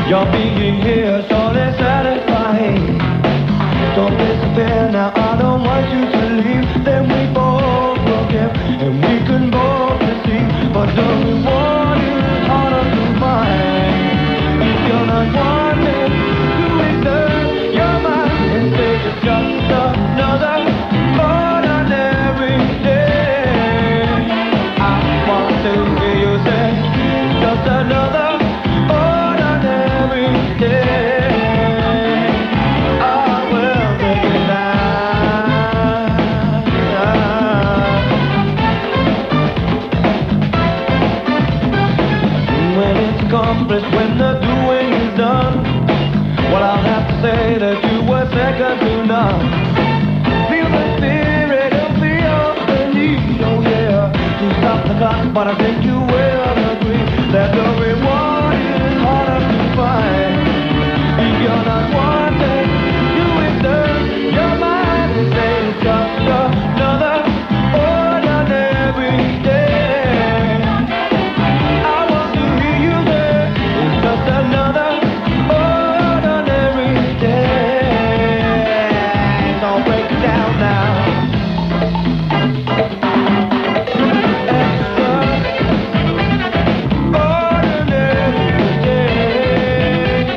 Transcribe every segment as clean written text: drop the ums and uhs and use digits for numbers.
Your being here surely satisfying. Don't disappear now, I don't want you to leave. Then we both forgive and we can both receive. But the reward is harder to find. If you're not wanted to exert your mind, instead it's just another ordinary day. I want to hear you say, just another ordinary day. When the doing is done, well, I'll have to say that you were second to none. Feel the spirit and feel the need, oh yeah, to stop the clock, but I think you will agree that the reward is harder to find. If you're not wanted, you exert your mind and say it's just another ordinary day. Another ordinary day. Don't break it down now. Extraordinary day.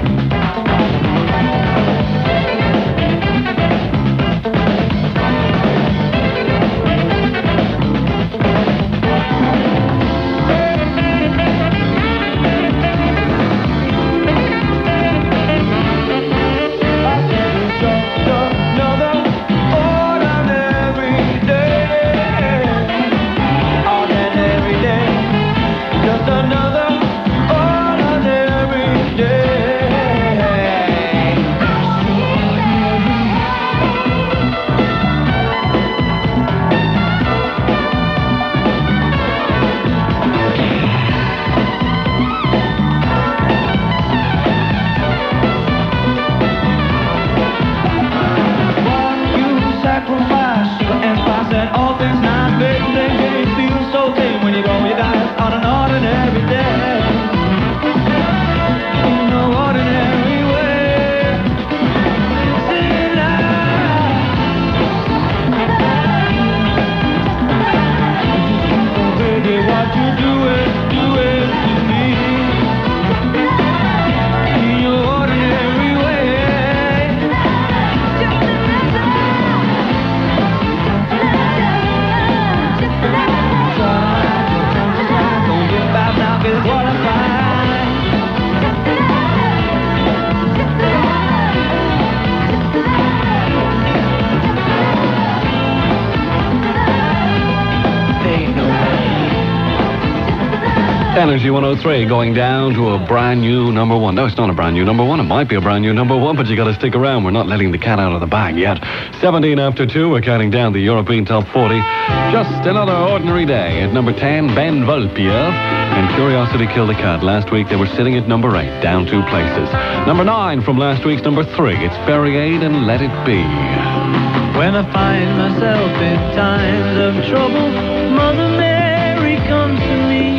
Energy 103 going down to a brand new number one. No, it's not a brand new number one. It might be a brand new number one, but you got to stick around. We're not letting the cat out of the bag yet. 17 after 2, we're counting down the European Top 40. Just another ordinary day. At number 10, Ben Volpiev and Curiosity Killed the Cat. Last week they were sitting at number 8, down 2 places. Number 9 from last week's number 3. It's Ferry 8 and Let It Be. When I find myself in times of trouble, Mother Mary comes to me,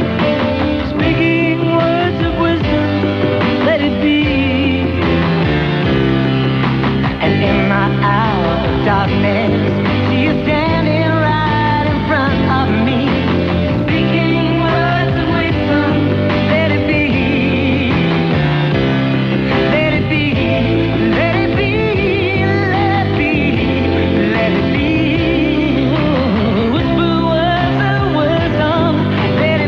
speaking words of wisdom, let it be. And in my hour of darkness, she is standing right in front of me, speaking words of wisdom, let it be. Let it be, let it be, let it be, let it be. Whisper words of wisdom, let it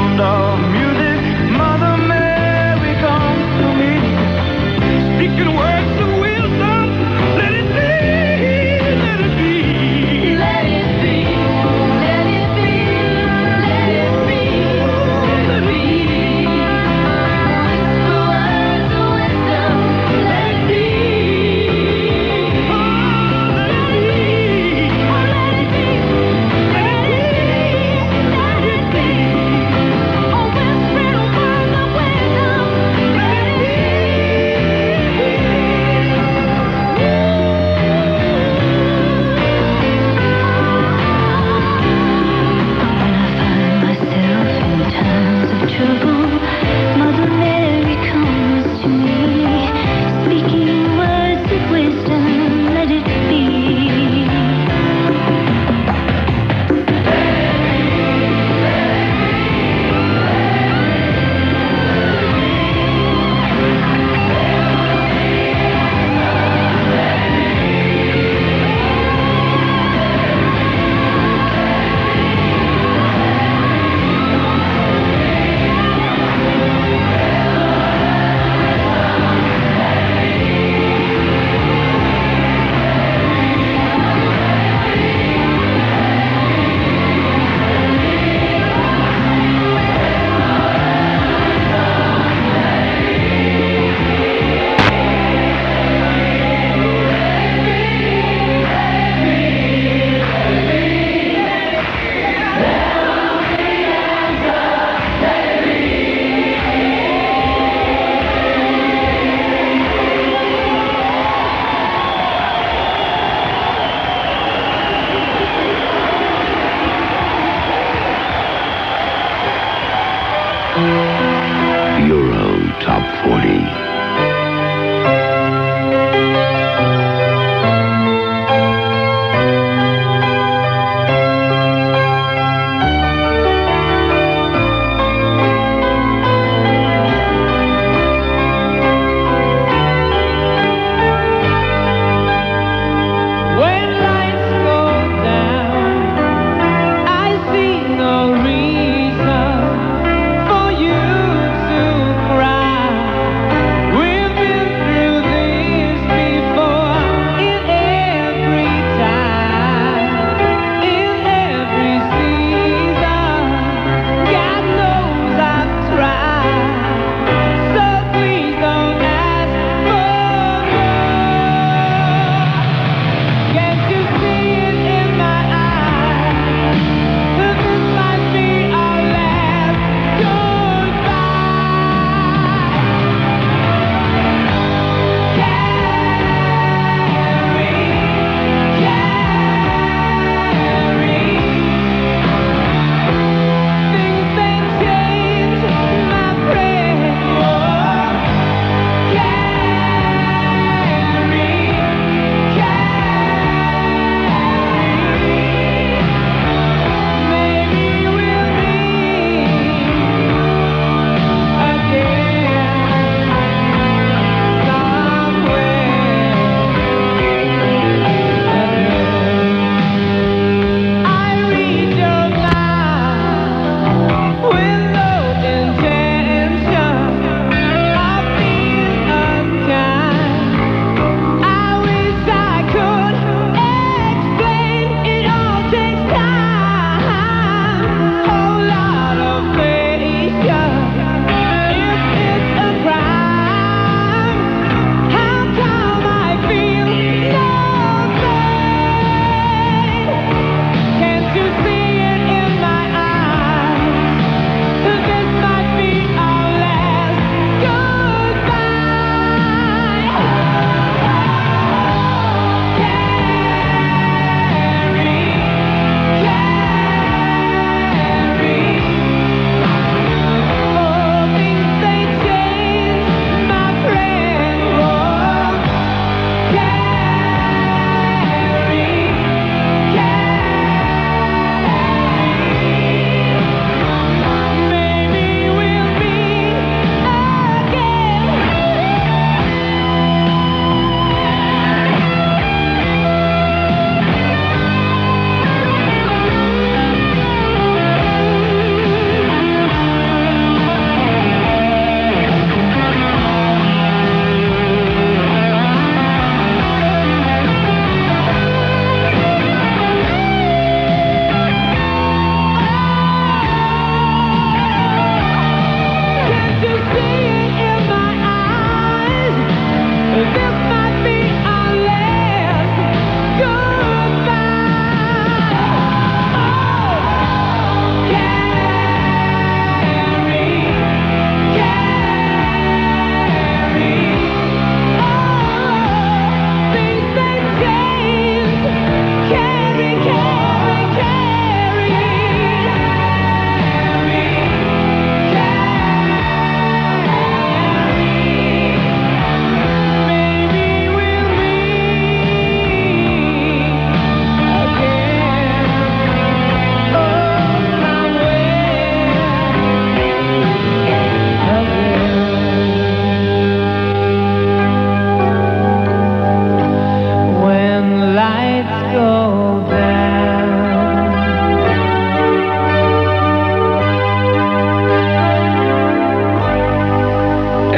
sound of music. Mother Mary comes to me, speaking words of wisdom. Let it be, let it be. Let it be, let it be, let it be, let it be. Whisper words of wisdom. Let it be. Oh, let it be. Oh, let it be. Let it be. Let it be. Oh, whisper words of wisdom. Let it be. When I find myself in times of trouble, Mother Mary comes to me, speaking words of wisdom. Let it be. Euro Top 40. When lights go down, I see no reason for you to cry.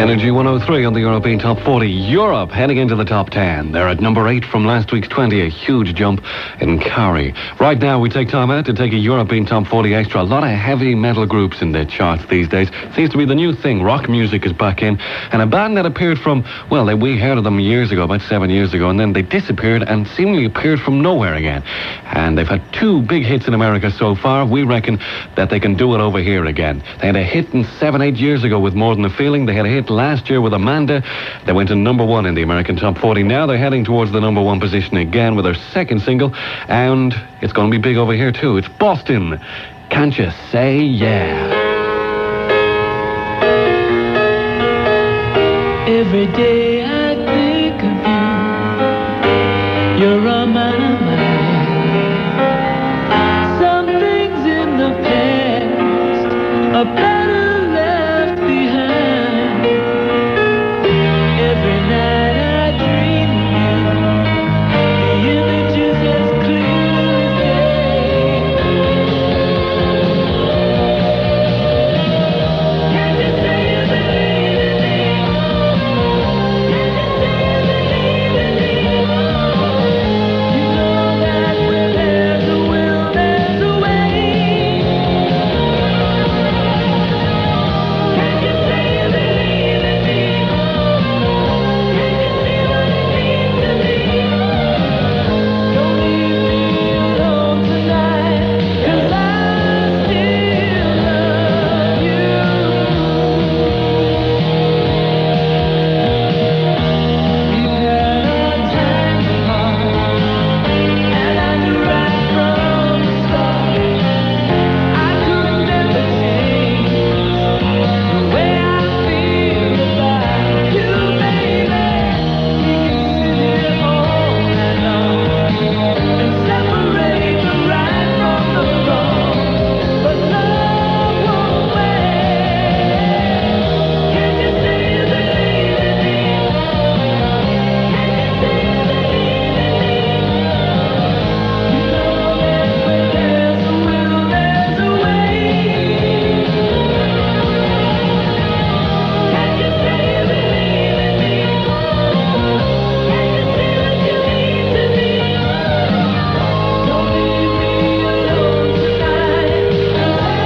Energy 103 on the European Top 40. Europe heading into the top 10. They're at number 8 from last week's 20, a huge jump in Kerry. Right now, we take time out to take a European Top 40 extra. A lot of heavy metal groups in the charts these days. Seems to be the new thing. Rock music is back in. And a band that appeared from, well, we heard of them years ago, about 7 years ago, and then they disappeared and seemingly appeared from nowhere again. And they've had 2 big hits in America so far. We reckon that they can do it over here again. They had a hit 7-8 years ago with More Than a Feeling. They had a hit last year with Amanda. They went to number 1 in the American Top 40. Now they're heading towards the number 1 position again with their second single, and it's going to be big over here too. It's Boston. Can't you say yeah? Every day I think of you. You're on my mind. Some things in the past are better left behind. Every night I dream of you. The image is as clear as day. Can't you say you believe in me? Can't you say you believe in me? You know that where there's a will, there's a way. Can't you say you believe in me? Can't you see what it means to me? Don't leave me alone tonight, 'cause I still love you. We've had our times apart, and I knew right from the start I could never change the way I feel about you, baby. We can sit here all night long and separate the right from the wrong, but love won't wait. Can't you say you believe in me? Can't you say you believe in me? You know that where there's a will, there's a way. Can't you say you believe in me? Can't you see what you mean to me? Don't leave me alone tonight, 'cause I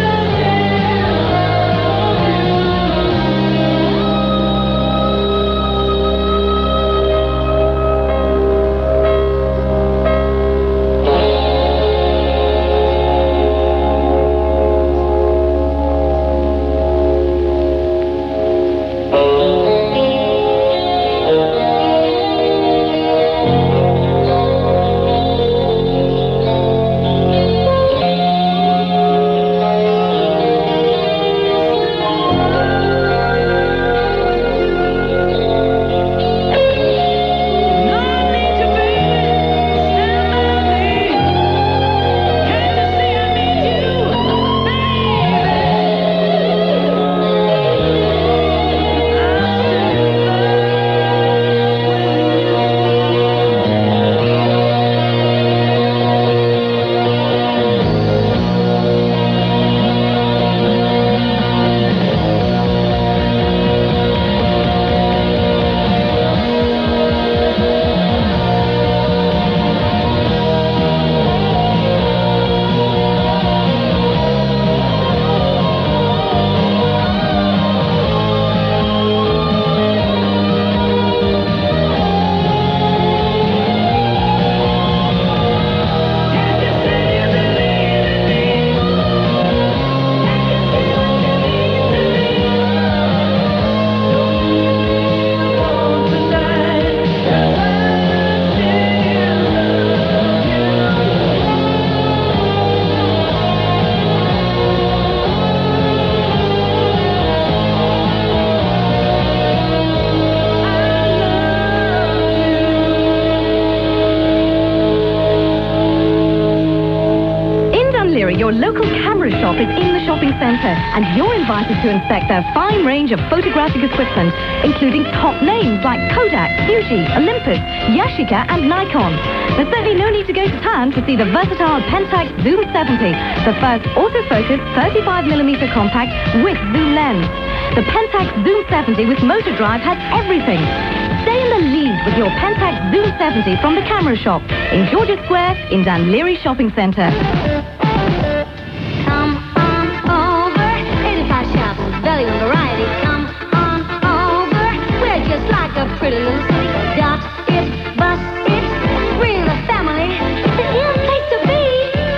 Your local camera shop is in the shopping centre, and you're invited to inspect their fine range of photographic equipment, including top names like Kodak, Fuji, Olympus, Yashica and Nikon. There's certainly no need to go to town to see the versatile Pentax Zoom 70, the first autofocus 35mm compact with zoom lens. The Pentax Zoom 70 with motor drive has everything. Stay in the lead with your Pentax Zoom 70 from the Camera Shop in Georgia Square in Dunleary Shopping Centre. Come on over, 85 shops, value and variety. Come on over, we're just like a pretty little city. Dot it, bust it, bring the family. It's an in place to be.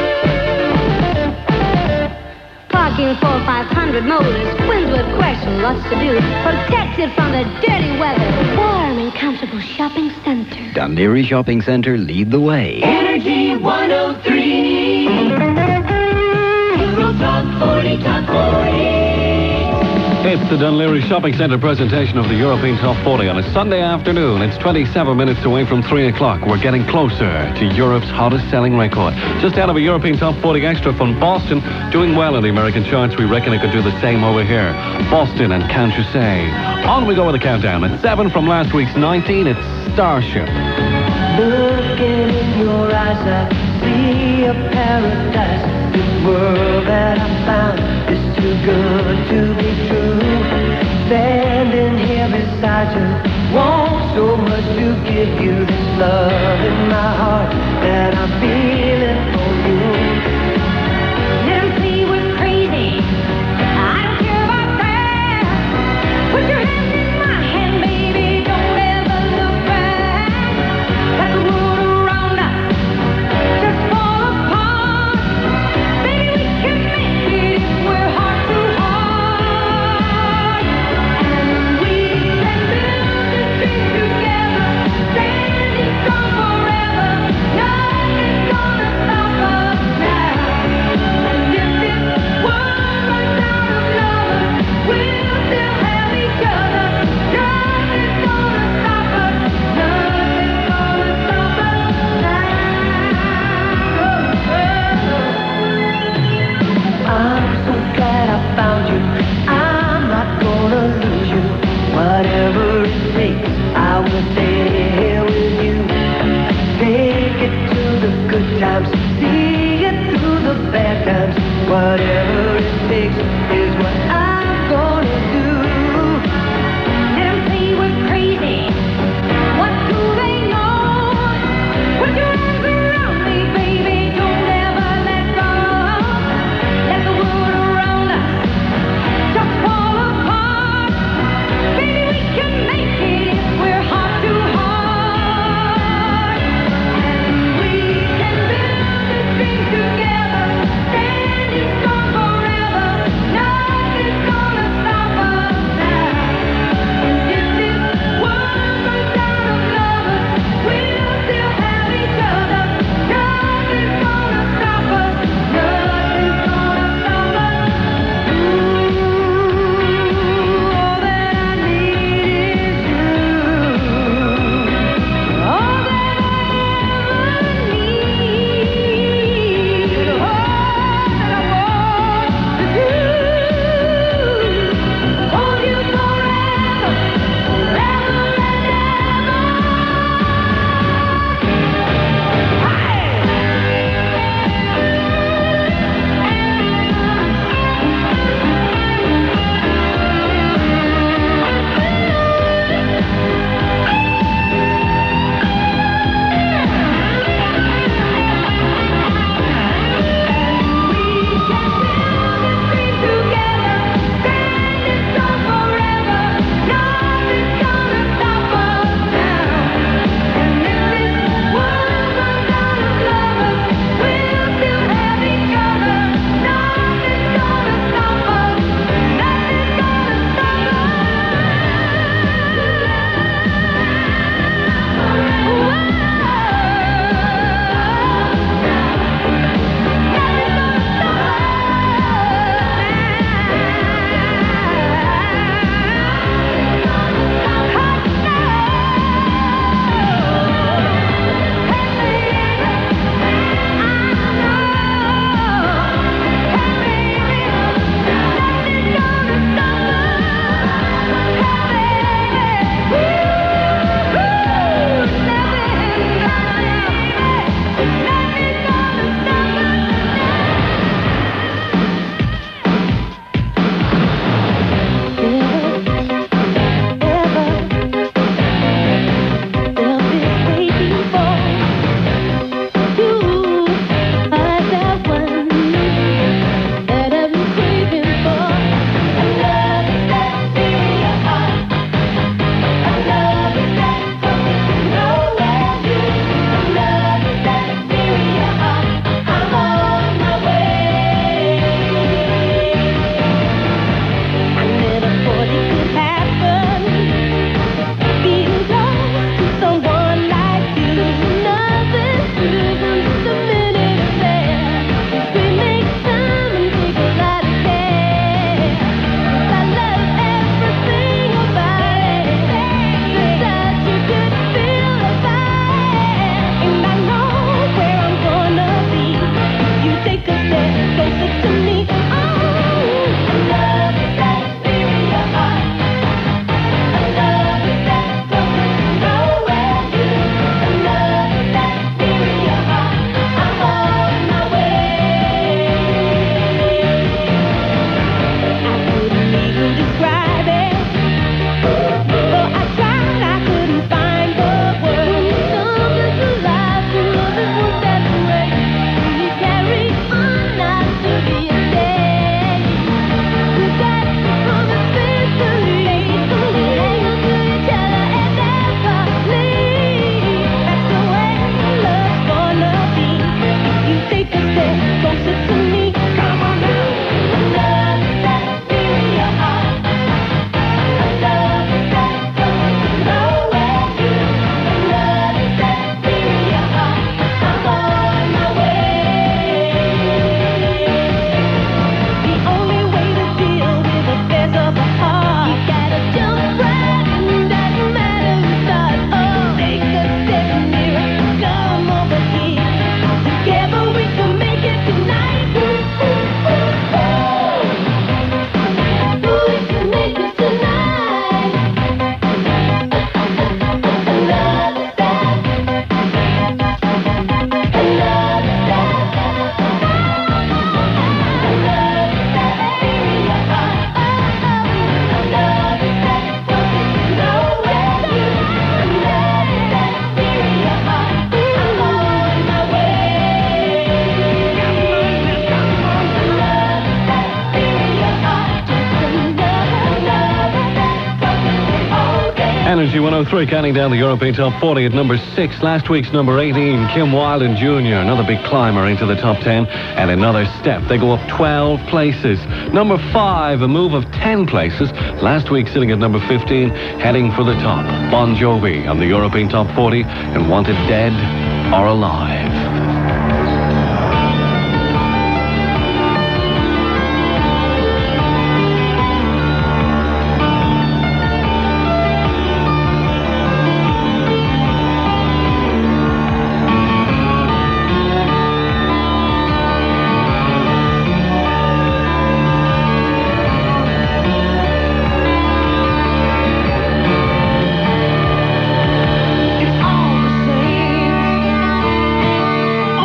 Parking for 500 motors, winds with question, lots to do. Protected from the dirty weather. Warm and comfortable shopping center. Dunleary Shopping Centre, lead the way. Energy 103. Euro Top 40, Top 40. It's the Dunleary Shopping Centre presentation of the European Top 40 on a Sunday afternoon. It's 27 minutes away from 3 o'clock. We're getting closer to Europe's hottest selling record. Just out of a European Top 40 extra from Boston, doing well in the American charts. We reckon it could do the same over here. Boston and Can't You Say. On we go with the countdown. At 7 from last week's 19, it's Starship. Looking in your eyes, I see a paradise. This world that I found is too good to be true. Standing here beside you, want so much to give you this love in my heart that I'm feeling for you. Nancy was crazy. I don't care about that. Put your hand in my hand, baby. Don't ever look back. Let the world around us just fall apart. Baby, we can make it if we're heart to heart. And we can build this dream together, standing strong forever. Nothing's gonna stop us now. And if this world runs out of lovers, we'll still have each other. Nothing's gonna stop us. Nothing's gonna stop us now. I'm so glad I found you. I'm not gonna lose you. Whatever it takes, I will stay here with you. Take it to the good times, see it through the bad times. Whatever it takes is what I'm gonna do. Nancy was crazy. What do they know? Put your arms around me, baby. Don't ever let go. Let the world around us just fall apart. Baby, we can make it if we're heart to heart. And we can build this dream together, standing strong forever. Energy 103 counting down the European Top 40 at number 6. Last week's number 18, Kim Wilde Jr., another big climber into the top 10, and another step. They go up 12 places. Number 5, a move of 10 places. Last week sitting at number 15, heading for the top. Bon Jovi on the European Top 40 and Wanted Dead or Alive. It's all the same.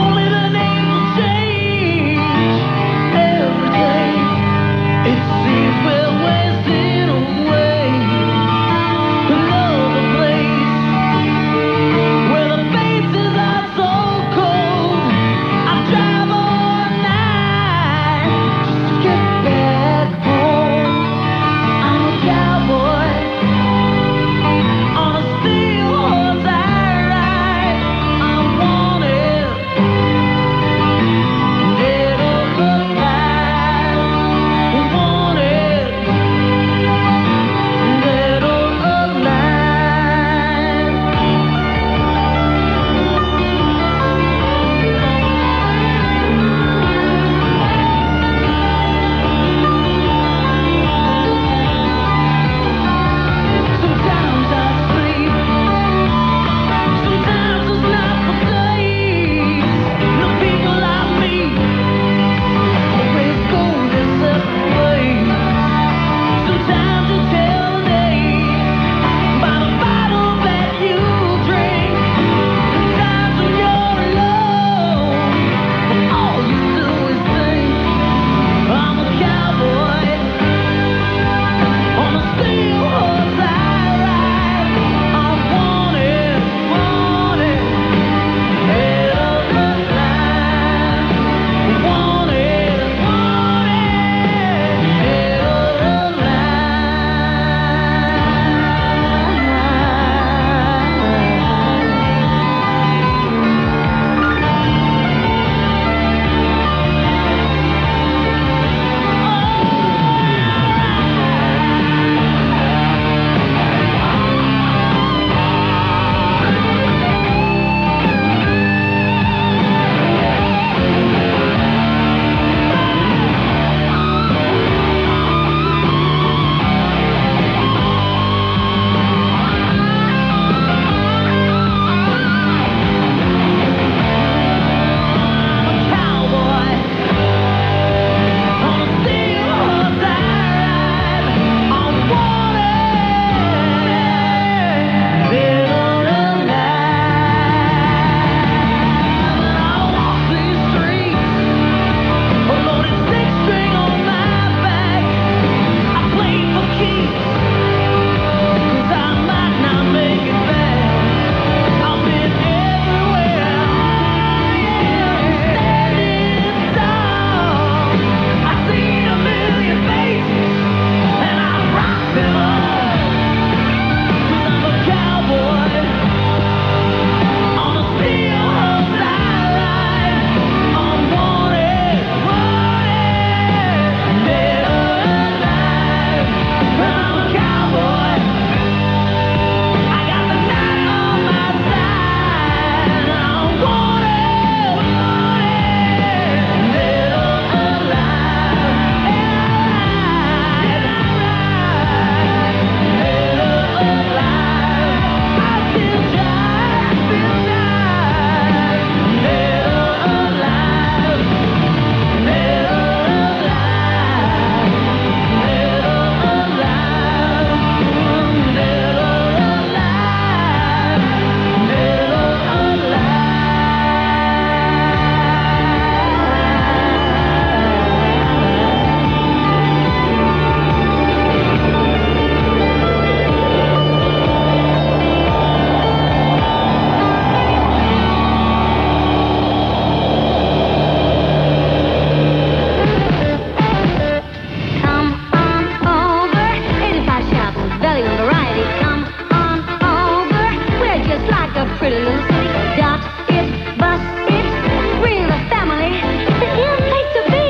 pretty little city. Dot it, bus it, real family. The ill place to be.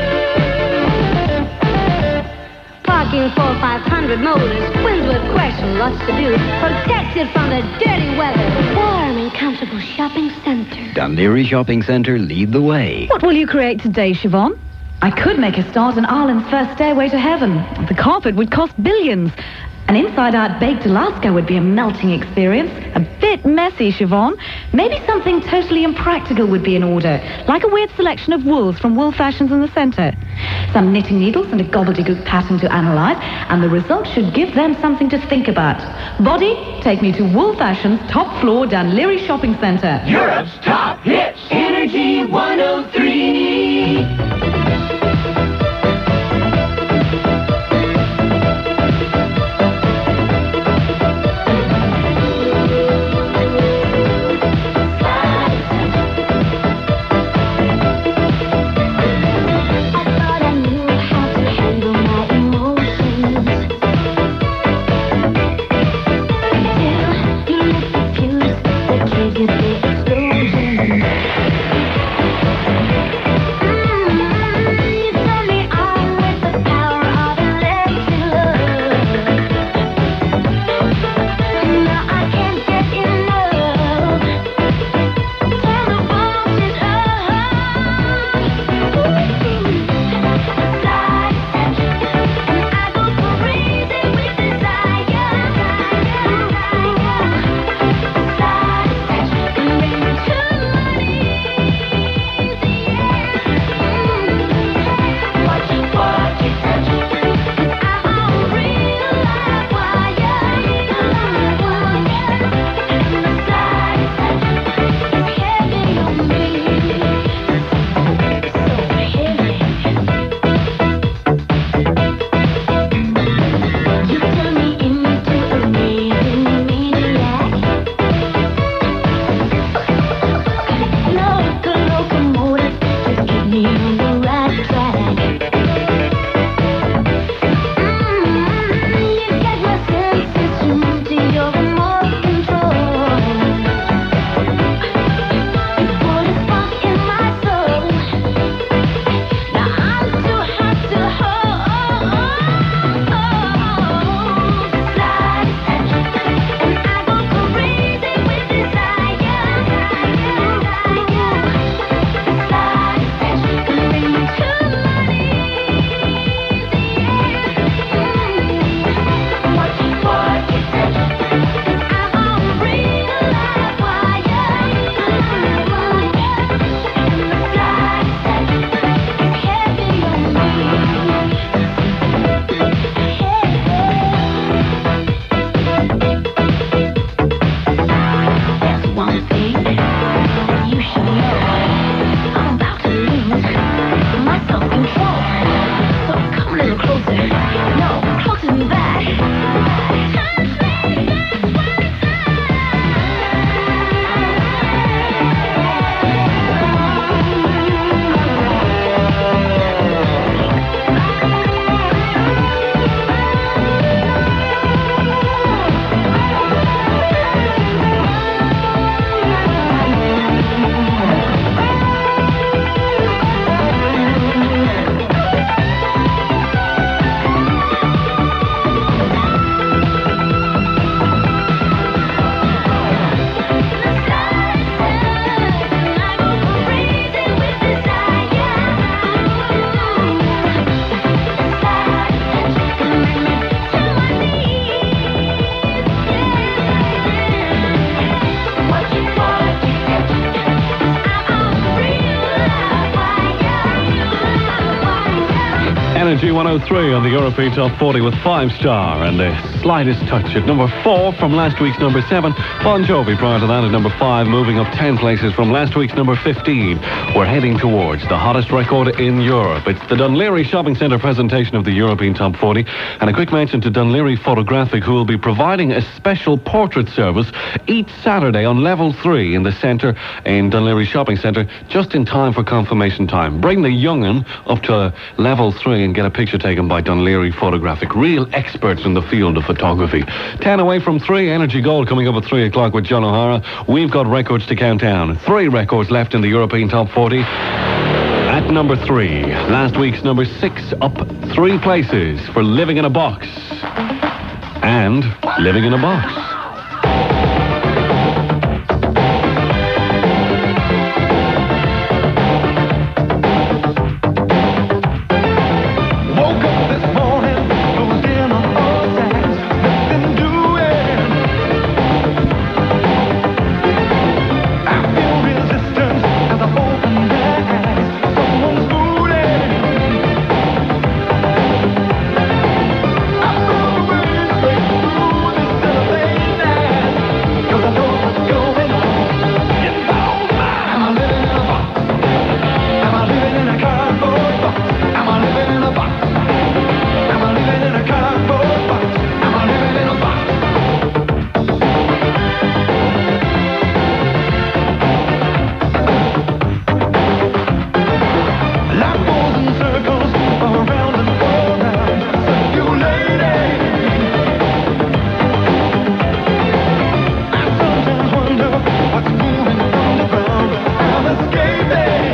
Parking for 500 motors, winds with question, lots to do. Protected from the dirty weather. Warm and comfortable shopping center. Dunleary Shopping Centre, lead the way. What will you create today, Siobhan? I could make a start on Ireland's first stairway to heaven. The carpet would cost billions. An inside-out baked Alaska would be a melting experience. A bit messy, Siobhan. Maybe something totally impractical would be in order, like a weird selection of wools from Wool Fashions in the centre. Some knitting needles and a gobbledygook pattern to analyse, and the result should give them something to think about. Body, take me to Wool Fashions, top floor, Dunleary Shopping Centre. Europe's top hits. Energy 103. Energy 103 on the European Top 40 with 5-star and the slightest touch at number 4 from last week's number 7. Bon Jovi prior to that at number 5, moving up 10 places from last week's number 15. We're heading towards the hottest record in Europe. It's the Dunleary Shopping Centre presentation of the European Top 40. And a quick mention to Dunleary Photographic, who will be providing a special portrait service each Saturday on level 3 in the centre in Dunleary Shopping Centre, just in time for confirmation time. Bring the young'un up to level 3 and get a picture taken by Dunleary Photographic. Real experts in the field of photography. 10 away from 3. Energy Gold coming up at 3 o'clock with John O'Hara. We've got records to count down. 3 records left in the European Top 40. At number 3, last week's number 6, up 3 places for Living in a Box. And Living in a Box. Woke up this morning, closed in on all sides, nothing doing. I feel resistance as I open my eyes. Someone's fooling. I'm on the way to break through this elevator night, 'cause I know what's going on. You know, am I living in a box? Am I living in a cardboard box? Am I living in a box? Am I living in a cardboard box? Am I living in a box? Life goes in circles, around and around, circulating. I sometimes wonder what's moving underground. I'm escaping.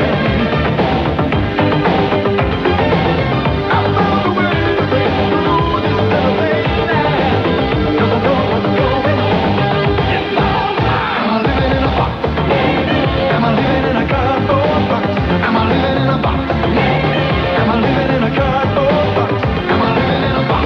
I found a way to break through this elevator night, 'cause I know what's going on. You know, am I living in a box? Am I living in a cardboard box? Am I living in a box? Am I living in a cardboard box? Am I living in a box?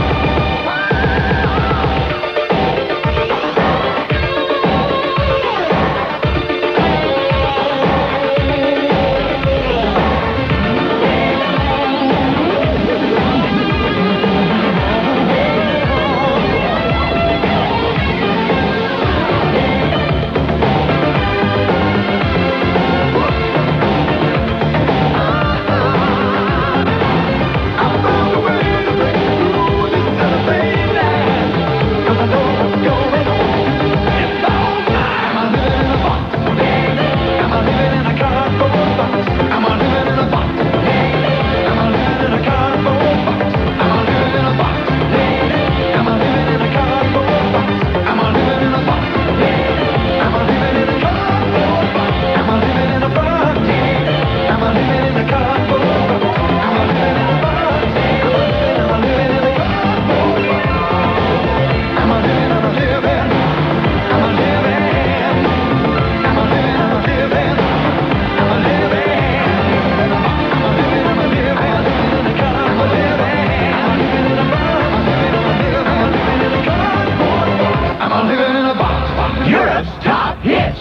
I found a way to break through this elevator night, 'cause I know what's going on. You know, am I living in a box? Am I living in a cardboard box? Am I living in a box? Am I living in a cardboard box? Am I living in a box? Am I living in a cardboard box? Am I living in a box? Am I living in a cardboard box? Am I living in a box? Am I living in a cardboard box? Am I living in a box? Am I living in a cardboard box? Am I living? Am I living? Am I living? Am I living? Am I living? Am I living? Am I living? Am I living? In a cardboard? Am I living in a box? Am I living in a cardboard box? Am I living in a box? Europe's top hits.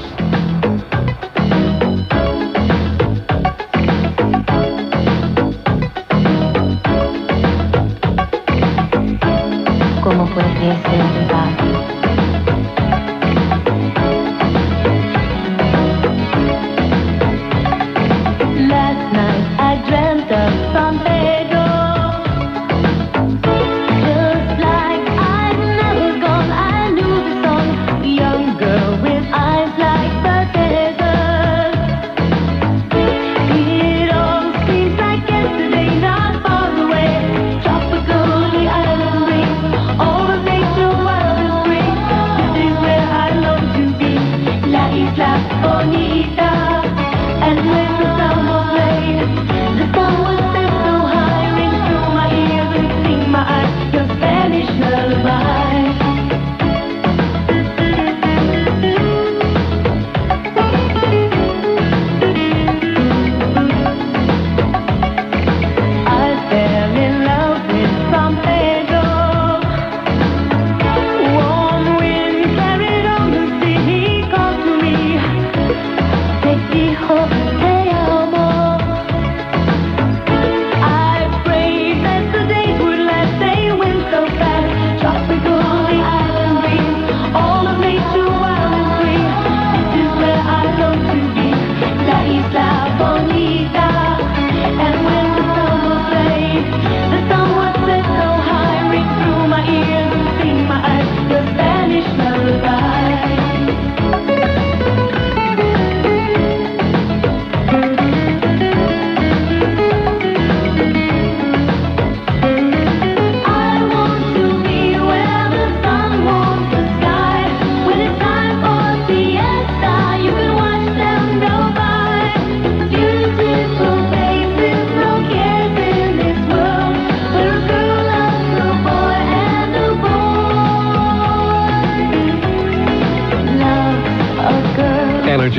¿Cómo puede ser verdad? Last night I dreamt of San Pedro. Just like I'd never gone, I knew the song. A young girl with eyes like the desert. It all seems like yesterday, not far away. Tropical, the island ring, all of nature wild and free. This is where I long to be, La Isla Bonita. And when the samba played, the sun was set so high, ring through my ears and sting my eyes, your Spanish lullaby. I fell in love with San Pedro. Warm wind carried on the sea, he called to me. Te dijo, te amo. I prayed that the days would last, they went so fast. Tropical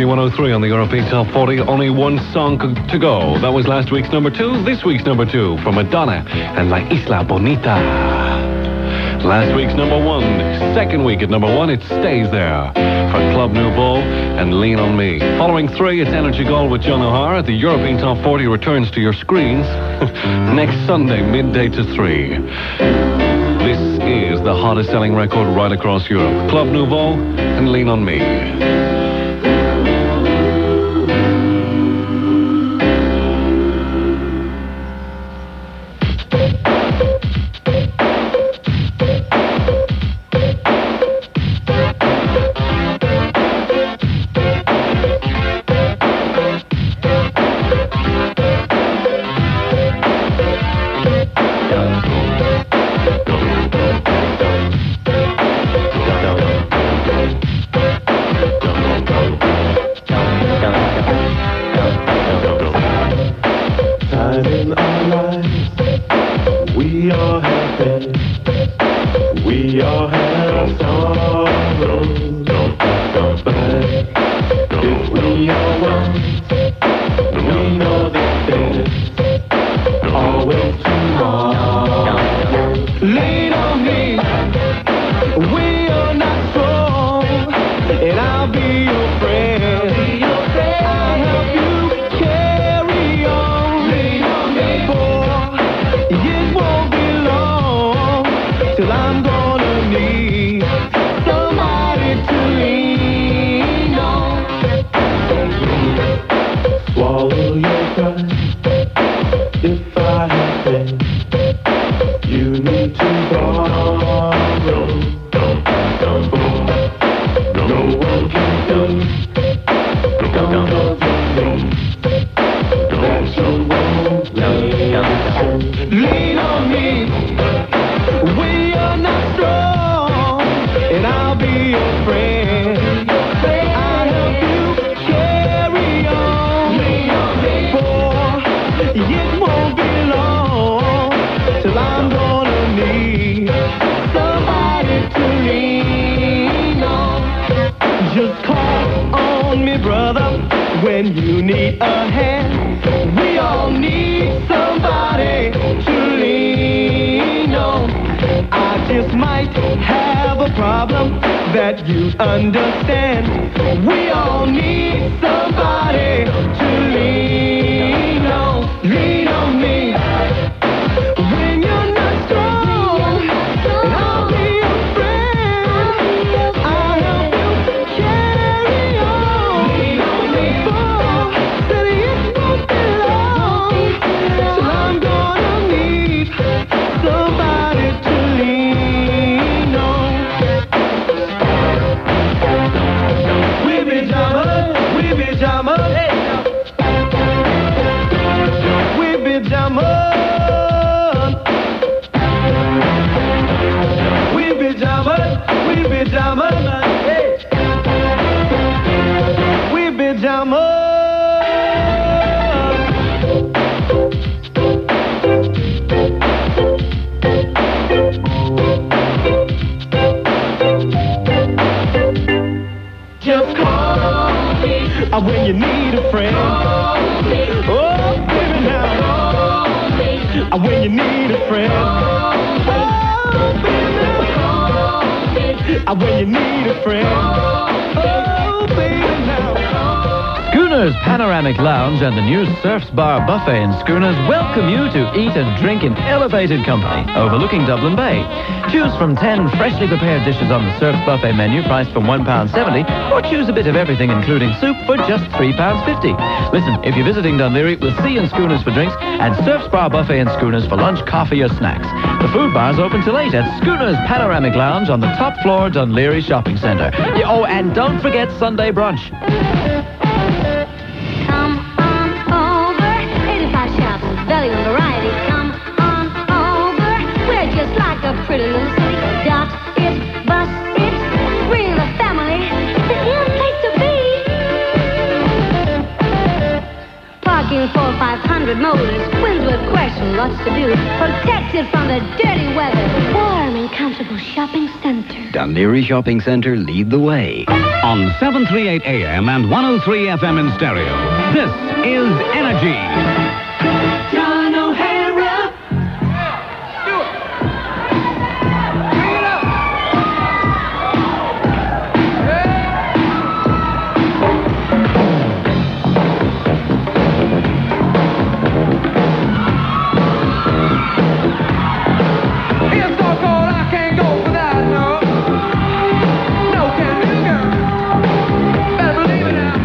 Energy 103 on the European Top 40. Only one song to go. That was last week's number 2. This week's number 2 from Madonna and La Isla Bonita. Last week's number 1. Second week at number 1, it stays there for Club Nouveau and Lean on Me. Following 3, it's Energy Gold with John O'Hara. The European Top 40 returns to your screens next Sunday, midday to 3. This is the hottest selling record right across Europe. Club Nouveau and Lean on Me. Time in our lives, we all have pain, we all have sorrow. But if we are one, we know that there's always tomorrow. Lean on me, we are not strong, and I'll be your friend. I'll help you carry on. Lean on me, boy. It won't be long till I'm gonna need somebody to lean on. Swallow your pride. If I have pain, you need to borrow. No one can do that you won't listen. Lean on me. We are not strong, and I'll be your friend. I'll help you carry on. Boy, it won't be long till I'm gonna need somebody to lean on. Just call on me, brother, when you need a hand. We all need somebody to lean on. I just might have a problem that you understand. We all need somebody to lean on. Lean on me. When you're not strong, and I'll be your friend. I'll help you carry on. Lean on me, boy. Said it won't be long till I'm gonna need somebody to lean on. We be jamming, we be jamming. We be jamming. We be jamming, we be jamming. Hey. We be jamming. Just call me when you need a friend. Oh, baby, now. When you need a friend. Oh, baby. When you need a friend. Oh, baby, now. Schooner's Panoramic Lounge and the new Surfs Bar Buffet in Schooners welcome you to eat and drink in elevated company overlooking Dublin Bay. Choose from 10 freshly prepared dishes on the Surfs Buffet menu priced from £1.70, or choose a bit of everything including soup for just £3.50. Listen, if you're visiting Dunleary, we'll see you in Schooners for drinks and Surfs Bar Buffet in Schooners for lunch, coffee or snacks. The food bar's open till 8 at Schooners Panoramic Lounge on the top floor Dunleary Shopping Centre. Oh, and don't forget Sunday brunch. Come on over, 85 shops, value and variety. Come on over, we're just like a pretty little city. Dot it, bus it, bring the family. It's a hidden place to be. Parking for 500 motors, winds with question, lots to do. Protected from the dirty weather, warm and comfortable Shopping Center. Dunleary Shopping Centre, lead the way. On 738 AM and 103 FM in stereo, this is Energy. John O'Hara. It's so cold I can't go without no. No can do, girl. Better believe it now.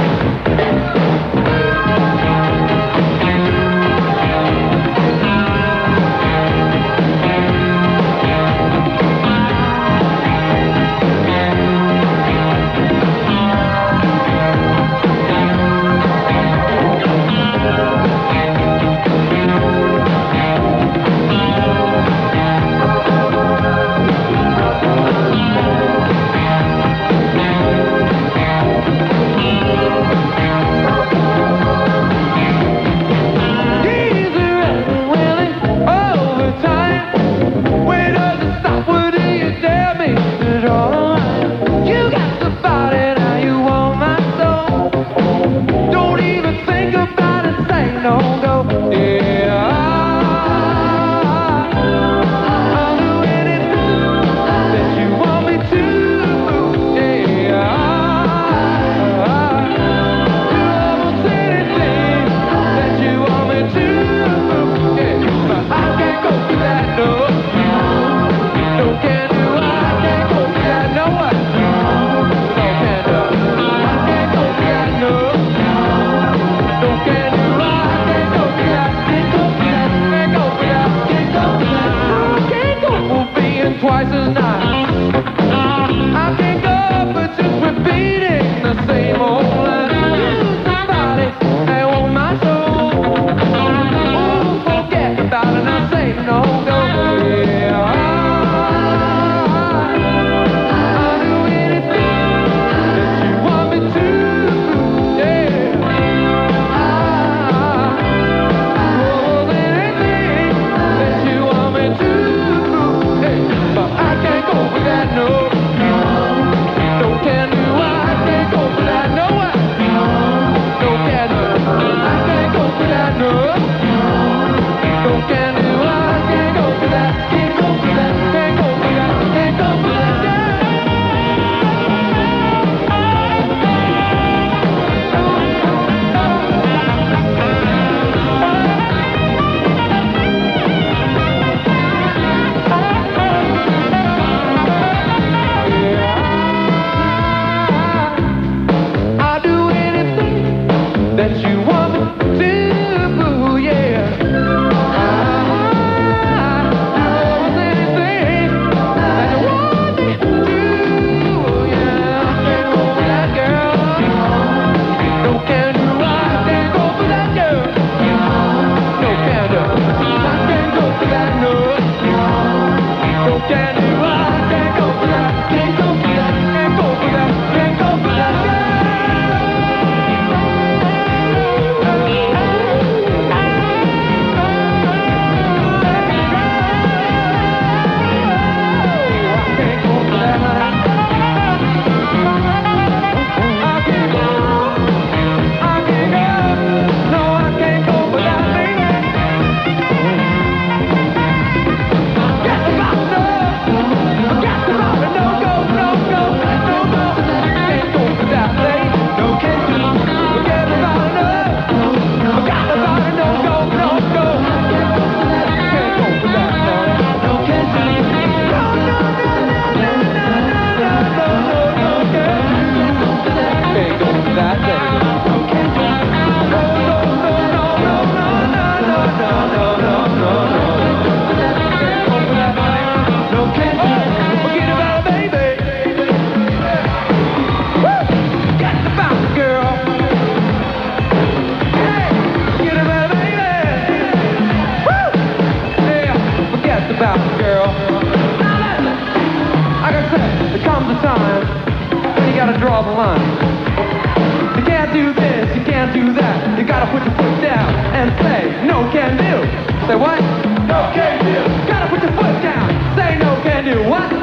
Twice as nice. I can't go for just repeating the same old line. Somebody, I want my soul. Ooh, forget about it, I say no go. Yeah, I'll do anything that you want me to. Yeah, oh, anything that you want me to. But I can't go for that, no. No can do, I can't go for that, no. No can do, I can't go for that, no. No can do, I can't go for that, can't go for that, can't go for that, can't go for that, I'll do anything that you want me to, yeah. I'll do anything that you want me to, yeah. I can't go for that girl. No can do, I can't go for that girl. No can do, I can't go for that, no. No can do, I can't go for that, can't go for that, can't go for that, can't go for that girl. Draw the line. You can't do this, you can't do that. You gotta put your foot down and say, no can do. Say what? No can do. Gotta put your foot down. Say no can do. What?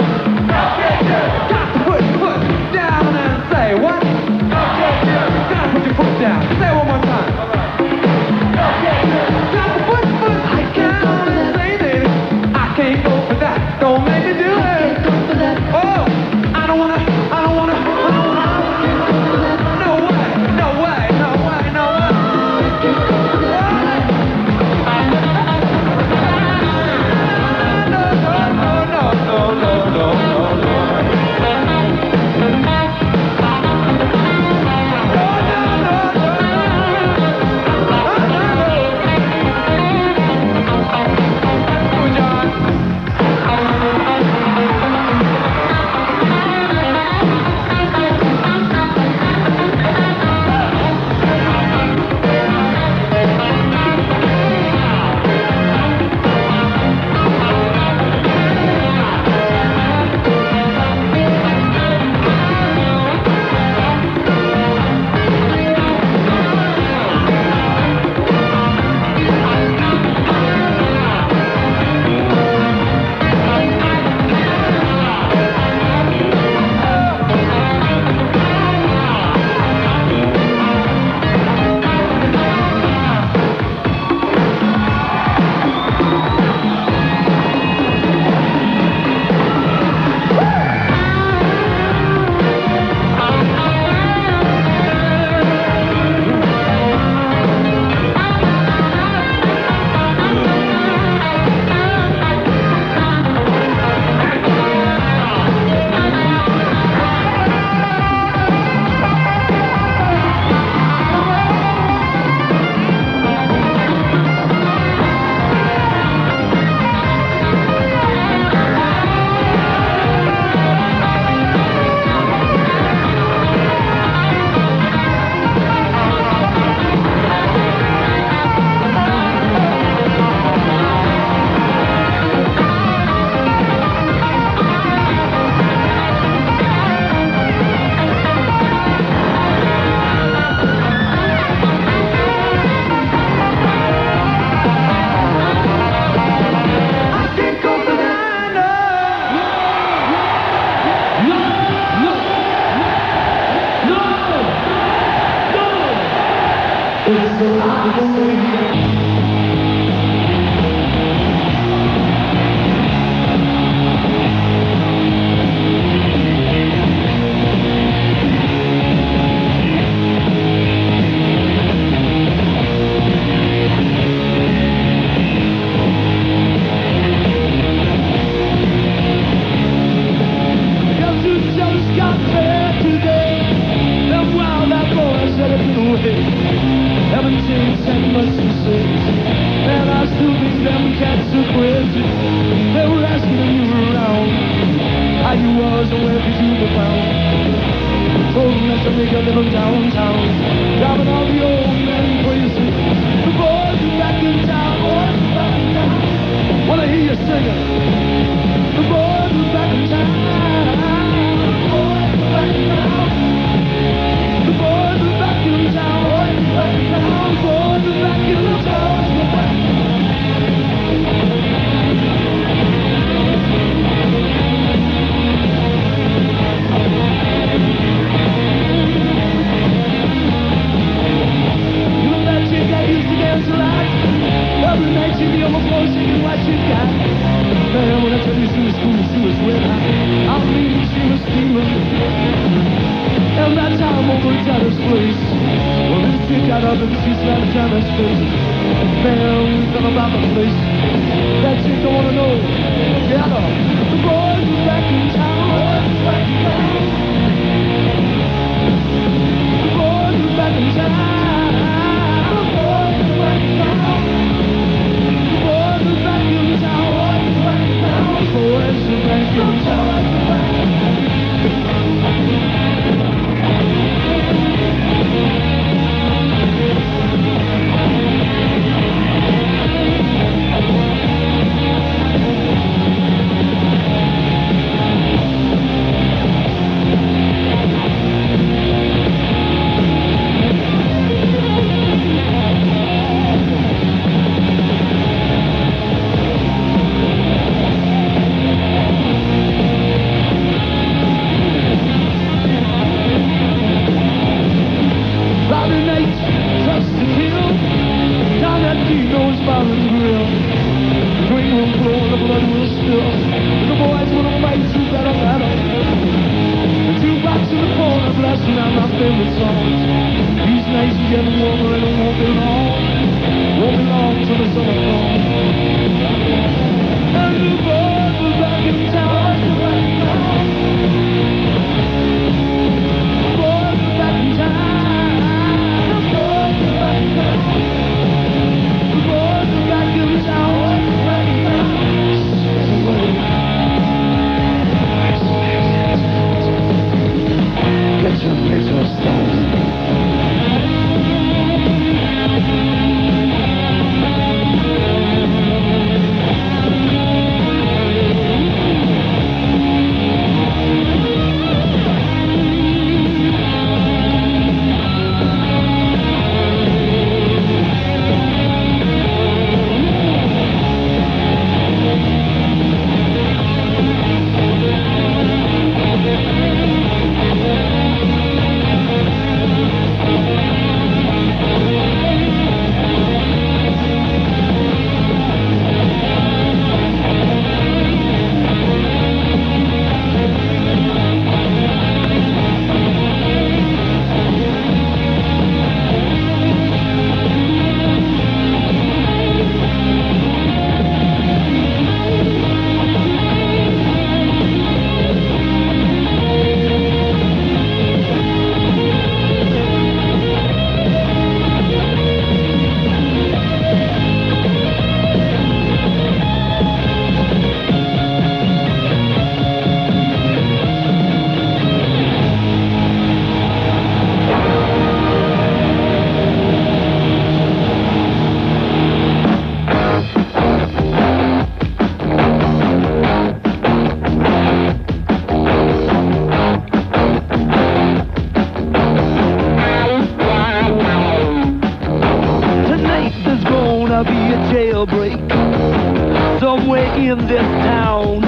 in this town.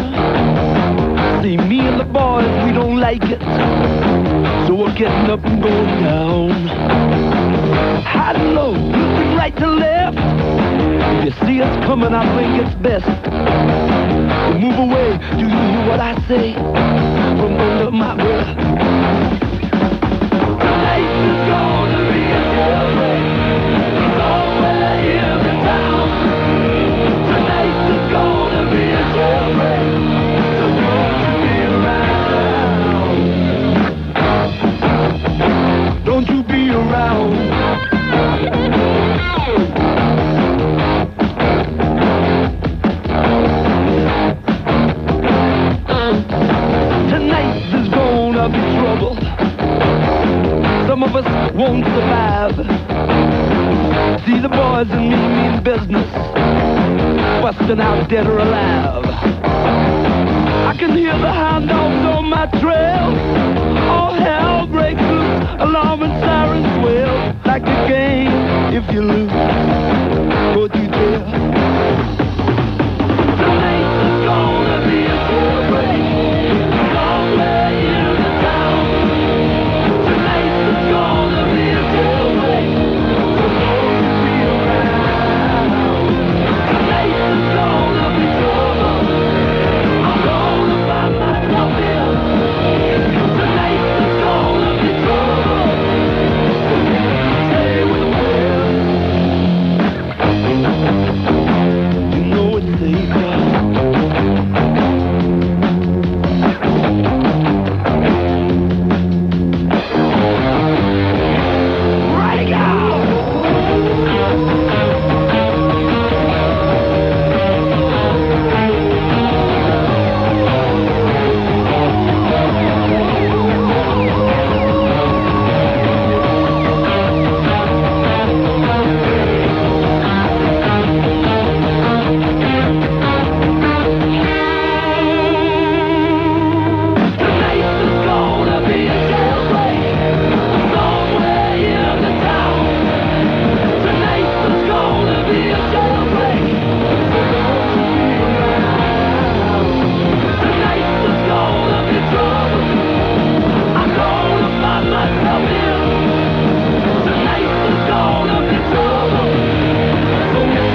See, me and the boys, we don't like it, so we're getting up and going down. high to low, looking right to left. If you see us coming, I think it's best to move away. Do you hear what I say from under my breath? Tonight is gonna be a jailbreak somewhere in the town. Tonight is gonna be a jailbreak, so won't you be around? Don't you be around. Tonight there's gonna be trouble. Some of us won't survive. See the boys and me mean business, busting out dead or alive. I can hear the hound dogs on my trail. All hell breaks loose, alarm and sirens wail. Like a game, if you lose, go to jail. Tonight is gonna be a jailbreak somewhere in the town. Tonight is gonna be a jailbreak, so won't you be around? Tonight is gonna be trouble. I'm gonna find myself in. Tonight is gonna be trouble. Stay with the wind. You know it's safe. Right out! Tonight is gonna be a jailbreak somewhere in the town. Tonight is gonna be a jailbreak, so won't you be around? Tonight is gonna be trouble. I'm gonna find myself in. Tonight is gonna be trouble, so won't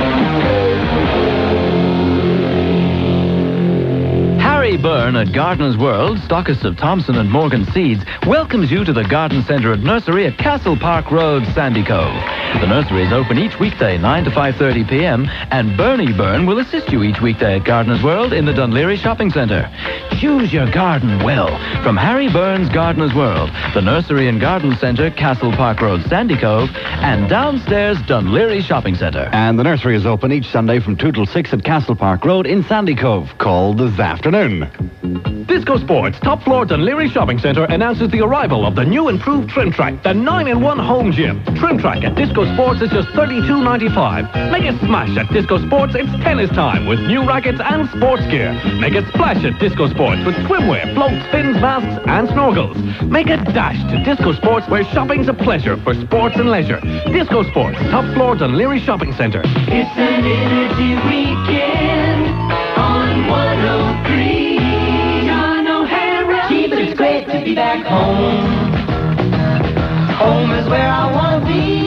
Harry Byrne at Gardener's World, stockist of Thompson and Morgan Seeds, welcomes you to the Garden Centre at Nursery at Castle Park Road, Sandy Cove. The nursery is open each weekday 9 to 5:30 p.m. and Bernie Byrne will assist you each weekday at Gardener's World in the Dunleary Shopping Centre. Choose your garden well from Harry Byrne's Gardener's World, the Nursery and Garden Centre, Castle Park Road, Sandy Cove, and downstairs Dunleary Shopping Centre. And the nursery is open each Sunday from 2 till 6 at Castle Park Road in Sandy Cove. Call this afternoon. Disco Sports top floor Dunleary Shopping Centre announces the arrival of the new improved Trim Track, the 9-in-1 home gym. Trim Track at Disco Sports is just $32.95. Make it smash at Disco Sports, it's tennis time with new rackets and sports gear. Make it splash at Disco Sports with swimwear, floats, fins, masks and snorkels. Make a dash to Disco Sports where shopping's a pleasure for sports and leisure. Disco Sports, top floor Dunleary Shopping Centre. It's an energy weekend on 103. John O'Hara. Gee, but it's great to be back home. Home is where I want to be.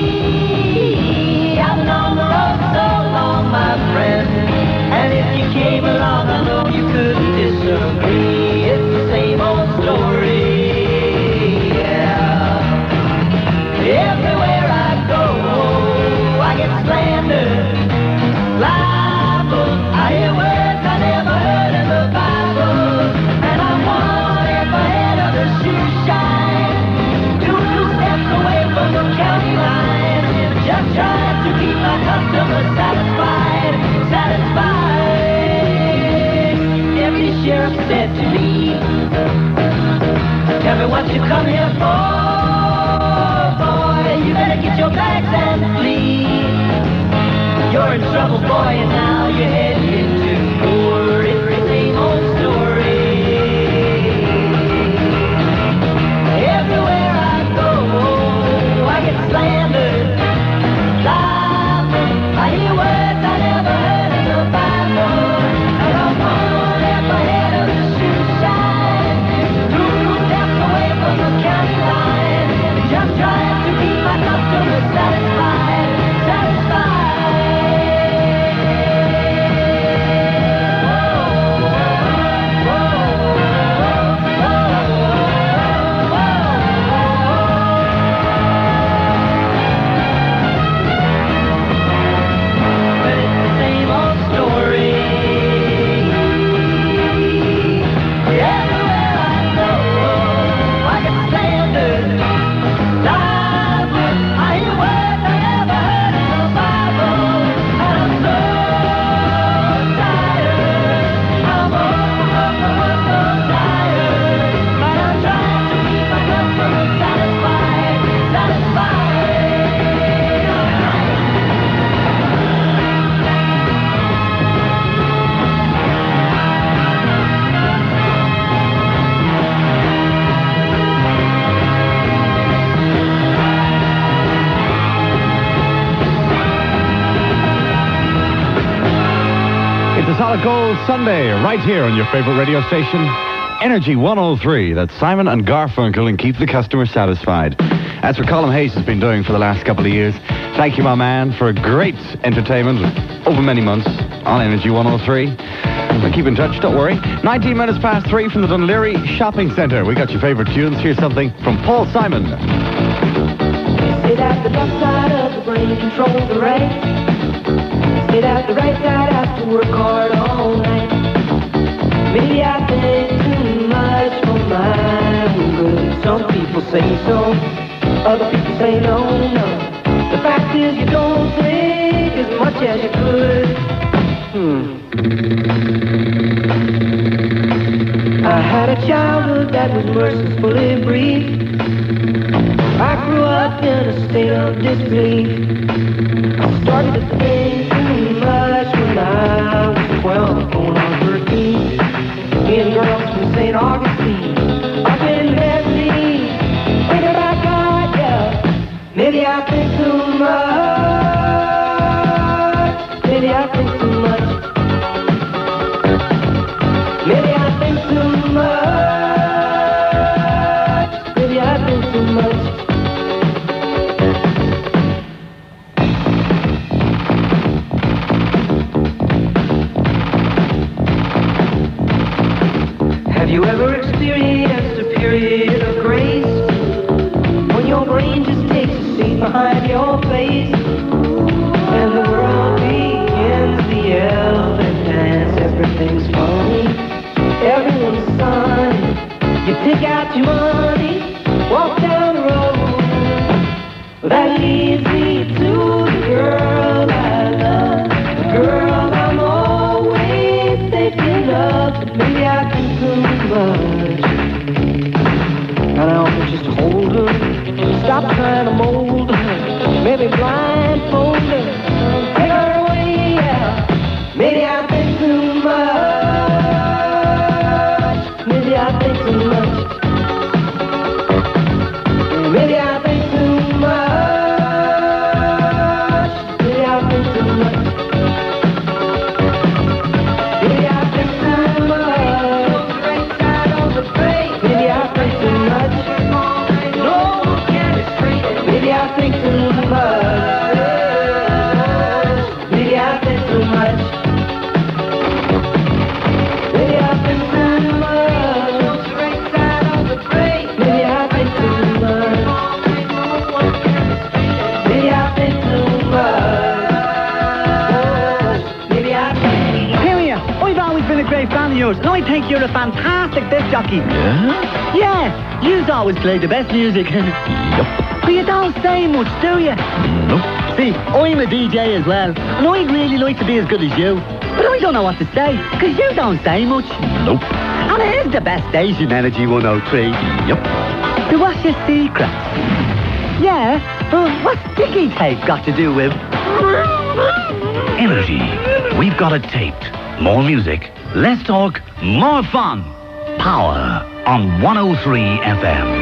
I've been on the road so long, my friend. And if you came along, I know you couldn't disagree. It's the same old story. Yeah. Everywhere I go, I get slandered, libel. I hear words I never heard in the Bible. And I wonder if I had other shoes shine. 2 steps away from the county line. Just trying to keep my customers satisfied. Every sheriff said to me, tell me what you come here for, boy. You better get your bags and flee. You're in trouble, boy, and now you're heading into war. It's the same old story. Everywhere I go, I get slandered, libel. I hear words I never heard in the Bible. And I wonder if I had a shoe shine. 2 steps away from the county line. Just trying to keep my customers satisfied. Solid Gold Sunday, right here on your favorite radio station, Energy 103. That's Simon and Garfunkel and keep the customer satisfied. That's what Colin Hayes has been doing for the last couple of years. Thank you, my man, for great entertainment over many months on Energy 103. And keep in touch, don't worry. 19 minutes past 3 from the Dunleary Shopping Centre. We got your favorite tunes. Here's something from Paul Simon. Say that the left side of the brain controls the right. Say that the right side has to work hard all night. Maybe I think too much for my own good. Some people say so, other people say no, no. The fact is you don't think as much as you could. I had a childhood that was mercifully brief. I grew up in a state of disbelief. I started to think too much when I was 12, going on 13. Me and girls from St. Augustine, up in Bethany, thinking about God, yeah. Maybe I think too much. Maybe I think too much. Maybe I think too much. Maybe I think too much. Have you ever experienced a period of grace when your brain just takes a seat behind your face and the world begins the elephant dance? Everything's funny, everyone's sunny. You take out your money, walk down the road. Well, that leads me to the girl I love, the girl I'm always thinking of. Maybe I think too much, and I ought to just hold her, stop trying to mold her, maybe blindfold her, take her away, yeah. Maybe I think too much, maybe I think too much, maybe I think too much, maybe I think too much. Maybe I think too much. Maybe I think too much. No one can explain it. Maybe I think too much. Maybe I think too much. Maybe I think too much. Maybe I think too much. Maybe I think too much. Maybe I think. Hear ya, I've always been a great fan of yours, and I think you're a fantastic disc jockey. Yeah? Yeah, you've always played the best music. But you don't say much, do you? Nope. See, I'm a DJ as well, and I'd really like to be as good as you. But I don't know what to say, because you don't say much. Nope. And it is the best station, Energy 103. Yep. So what's your secret? Yeah, what's sticky tape got to do with... Energy. We've got it taped. More music, less talk, more fun. Power on 103 FM.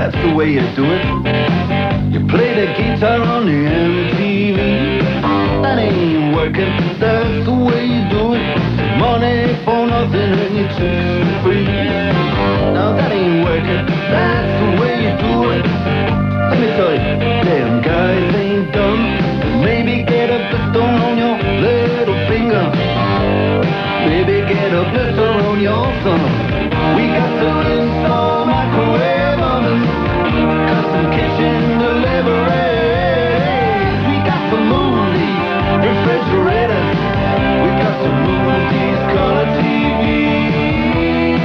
that's the way you do it. You play the guitar on the MTV. That ain't working, that's the way you do it. Money for nothing and you choose free. Now that ain't working, that's the way you do it. Let me tell you, damn guys ain't dumb. Maybe get a blister on your little finger. Maybe get a blister on your thumb. We got to install microwave ovens, custom kitchen deliveries. We got to move these refrigerators. We got to move these color TVs.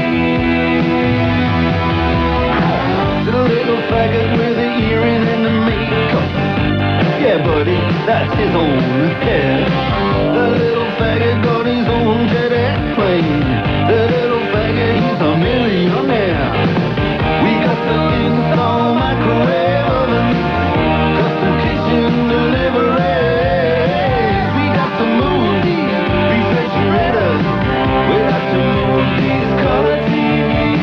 The little faggot with the earring and the makeup. Yeah, buddy, that's his own hair. The little faggot got his own jet airplane. The little faggot, he's a millionaire. We got to install microwave ovens, custom kitchen deliveries. We got to move these refrigerators. We got to move these color TVs.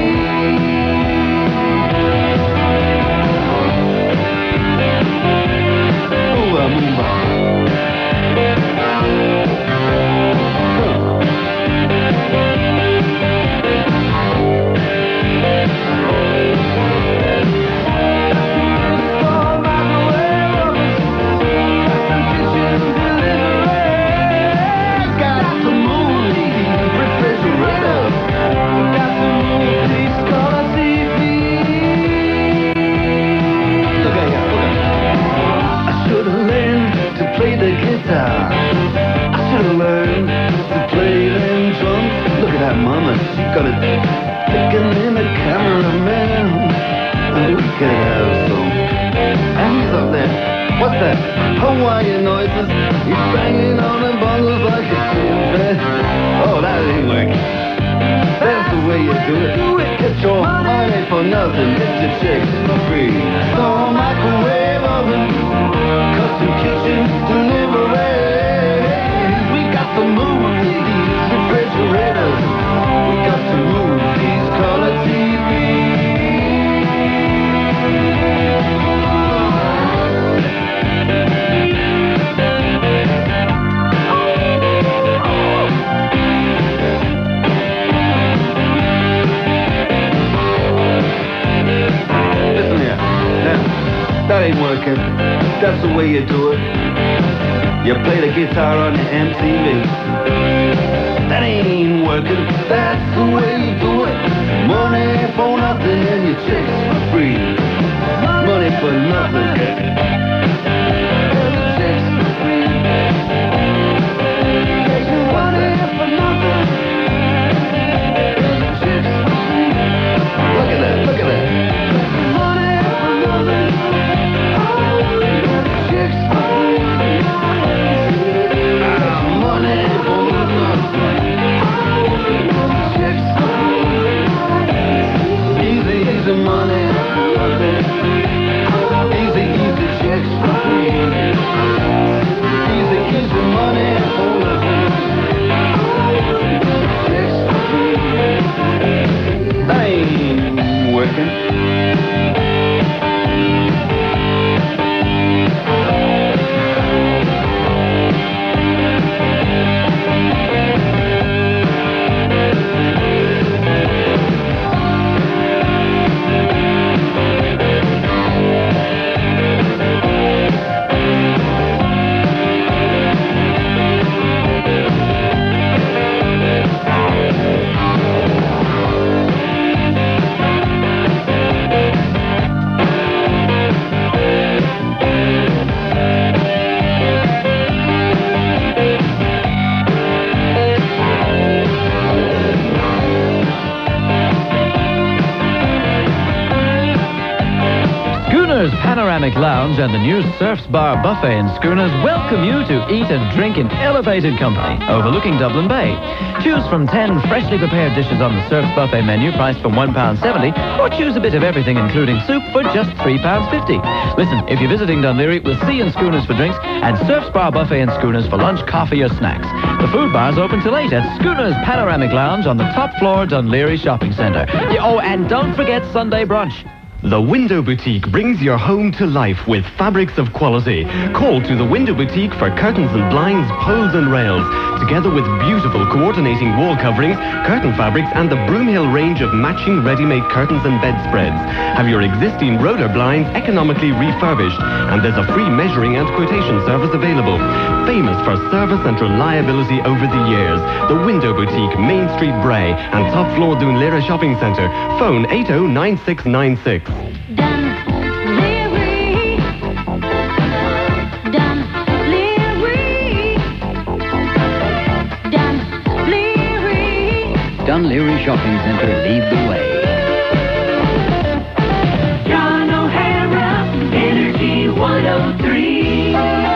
Move on. Mama, she got it sticking in the cameraman. And we could have some hands up there. What's that? Hawaiian noises. He's banging on the bongos like a chimpanzee. Oh, that ain't working. That's the way you do it. Get your money for nothing. Get your chicks for free. So microwave oven, custom kitchen deliveries. We got to move these refrigerators. We got to move these color TVs. Listen here. Now, that ain't working. That's the way you do it. You play the guitar on the MTV. That ain't working, that's the way you do it. Money for nothing and your chicks for free. Money for nothing and your chicks for free. Money for nothing and your chicks for free. Look at that, look at that. Money for nothing and your chicks for free. Money for nothing. Easy, easy money. Easy, easy chicks for free. Easy, easy money for nothing. Chicks for free. That ain't working. Schooner's Panoramic Lounge and the new Surfs Bar Buffet in Schooners welcome you to eat and drink in elevated company overlooking Dublin Bay. Choose from 10 freshly prepared dishes on the Surfs Buffet menu priced from £1.70, or choose a bit of everything including soup for just £3.50. Listen, if you're visiting Dún Laoghaire, we'll see you in Schooners for drinks and Surfs Bar Buffet in Schooners for lunch, coffee or snacks. The food bar's open till 8 at Schooners Panoramic Lounge on the top floor Dún Laoghaire Shopping Centre. Oh, and don't forget Sunday brunch. The Window Boutique brings your home to life with fabrics of quality. Call to the Window Boutique for curtains and blinds, poles and rails, together with beautiful coordinating wall coverings, curtain fabrics and the Broomhill range of matching ready-made curtains and bedspreads. Have your existing roller blinds economically refurbished, and there's a free measuring and quotation service available. Famous for service and reliability over the years. The Window Boutique, Main Street, Bray, and top floor Dunleary Shopping Centre. Phone 809696. Dunleary Shopping Centre, lead the way. John O'Hara, Energy 103.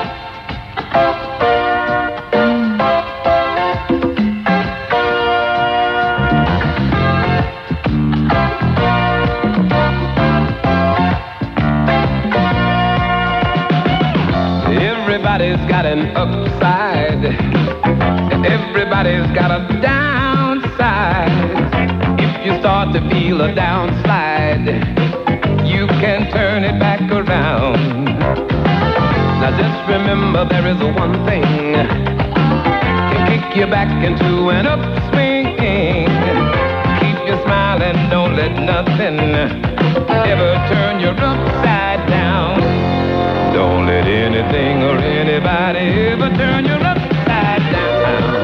Everybody's got an upside, and everybody's got a downside. If you start to feel a downslide, you can turn it back around. Now just remember there is one thing can kick you back into an upswing. Keep you smiling, don't let nothing ever turn you upside down. Don't let anything or anybody ever turn you upside down.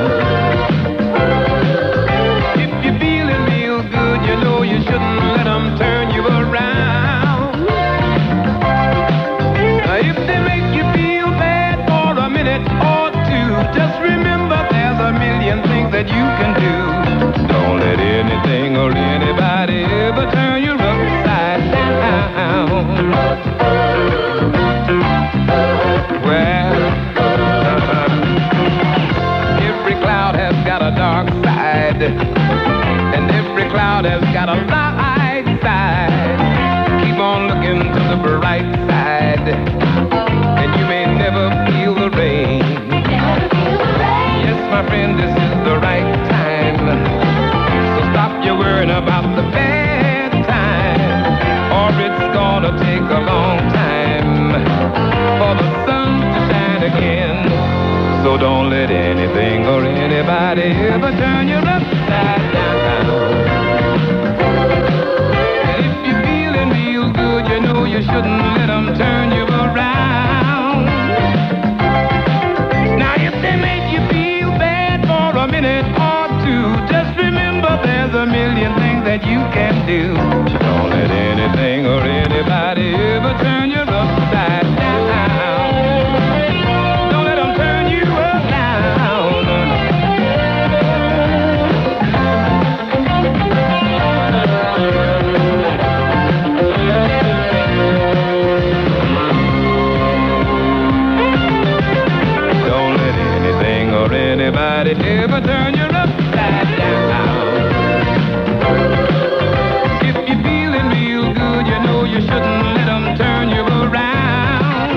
If you're feeling real good, you know you shouldn't let them turn you around. If they make you feel bad for a minute or two, just remember there's a million things that you can do. Don't let anything or anybody ever turn you upside down. Well, every cloud has got a dark side, and every cloud has got a light side. Keep on looking to the bright side, and you may never feel the rain. Yes, my friend, this is the right time, so stop your worrying about the bad time, or it's gonna take a long time for the sun to shine again. So don't let anything or anybody ever turn you upside down. And if you're feeling real good, you know you shouldn't let them turn you around. Now if they make you feel bad for a minute or two, just remember there's a million things that you can do. Don't let anything or anybody ever turn you upside down. Don't let them turn you around. Don't let anything or anybody ever turn you upside down. If you're feeling real good, you know you shouldn't let them turn you around.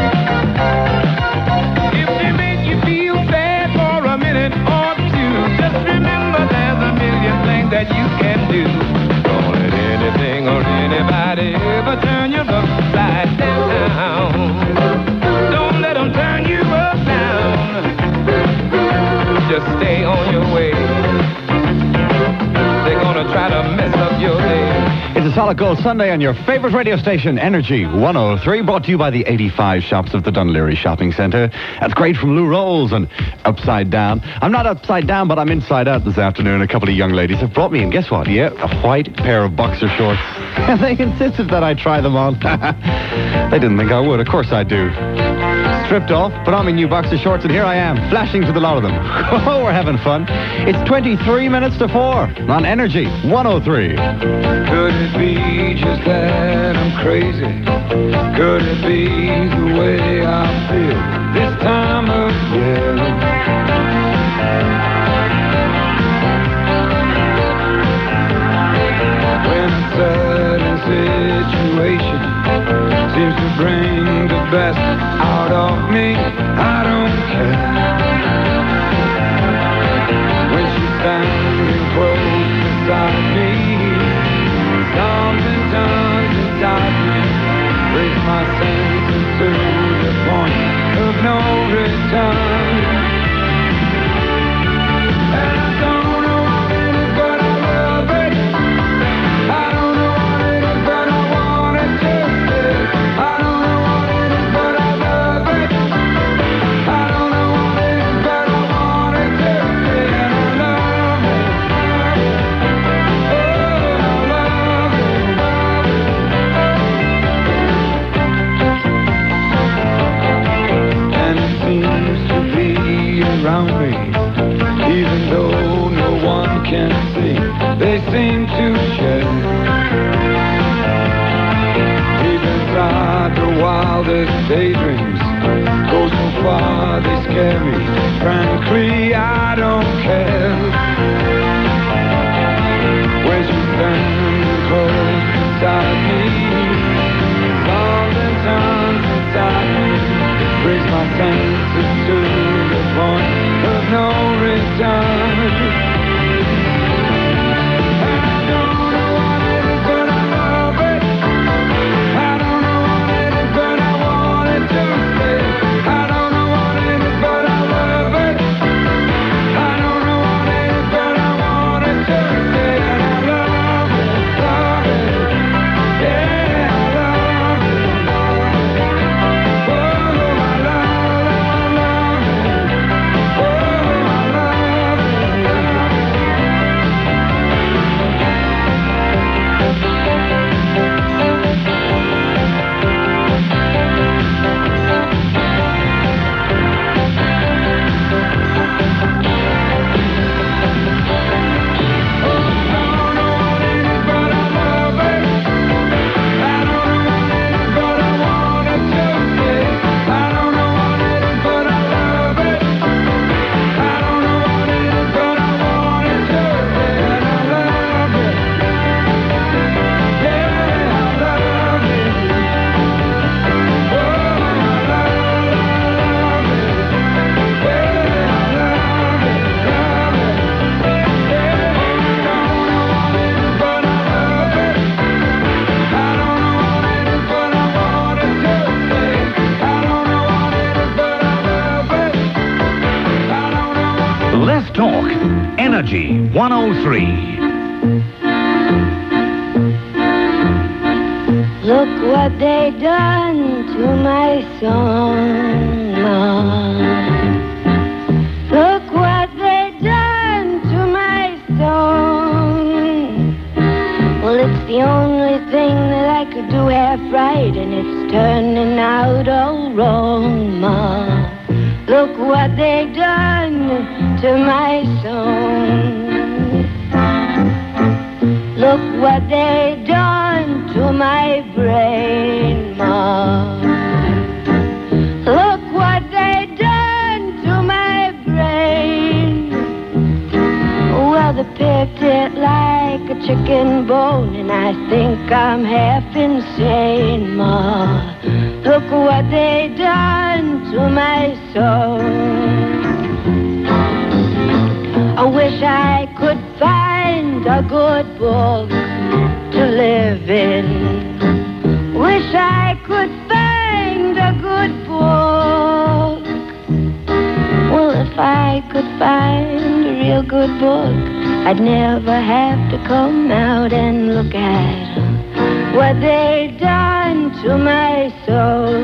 If they make you feel bad for a minute or two, just remember there's a million things that you can do. Don't let anything or anybody ever turn you upside down. Don't let them turn you upside. Just stay on your way. They're gonna try to mess up your day. It's a Solid Gold Sunday on your favourite radio station, Energy 103, brought to you by the 85 shops of the Dunleary Shopping Centre. That's great from Lou Rolls and Upside Down. I'm not upside down, but I'm inside out this afternoon. A couple of young ladies have brought me in, guess what? Yeah, a white pair of boxer shorts. And they insisted that I try them on. They didn't think I would. Of course I do. Stripped off, put on my new boxer shorts, and here I am, flashing to the lot of them. Oh, we're having fun. It's 23 minutes to 4 on Energy 103. Could it be just that I'm crazy? Could it be the way I feel this time of year? When a certain situation seems to bring the best out of me, I don't care. When she's standing close beside me, something turns return. And I don't know what it is, but I love it. I don't know what it is, but I want it to stay. I don't know what it is, but I love it. I don't know what it is, but I want it to stay. And I love it. Oh, I love it, love it. And it seems to be around me, even though no one can see. They seem to share. Deep inside the wildest daydreams, go so far they scare me. Frankly, I don't care. When you stand close beside me, something turns inside me, brings my senses to the point of no return. And I don't know what it is, but I love it. I don't know what it is, but I want it to stay. I don't know what it is, but I love it. I don't know what it is, but I want it to stay. And I love it, love it. Yeah, I love it, love it. Oh, I love it. Oh, I love it, love it. Let's talk Energy 103. Look what they done to my song, Ma. Look what they done to my song. Well, it's the only thing that I could do half right, and it's turning out all wrong, Ma. Look what they done to my song. Look what they done to my brain, Ma. Look what they done to my brain. Well, they picked it like a chicken bone, and I think I'm half insane, Ma. Look what they done to my soul. I wish I could find a good book to live in. Wish I could find a good book. Well, if I could find a real good book, I'd never have to come out and look at what they done to my soul.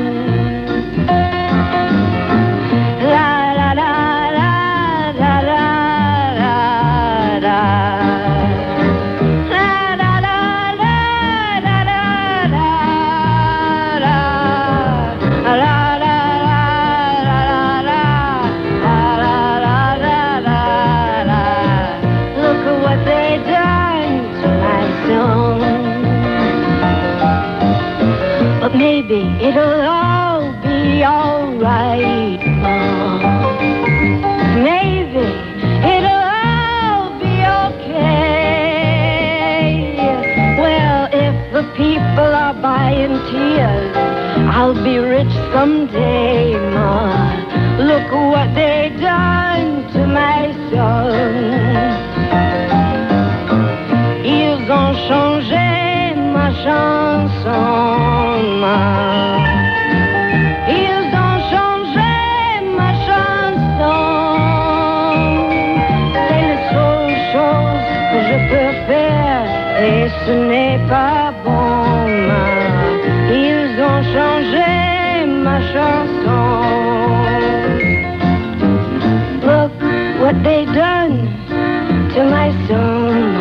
La la la la la la la la. But maybe it'll all be alright, Mom. Maybe it'll all be okay. Well, if the people are buying tears, I'll be rich someday, Ma. Look what they done to my son. Ils ont changé ma chanson, Ma. Ils ont changé ma chanson. ce n'est pas bon, ils ont changé ma chanson. Look what they done to my song.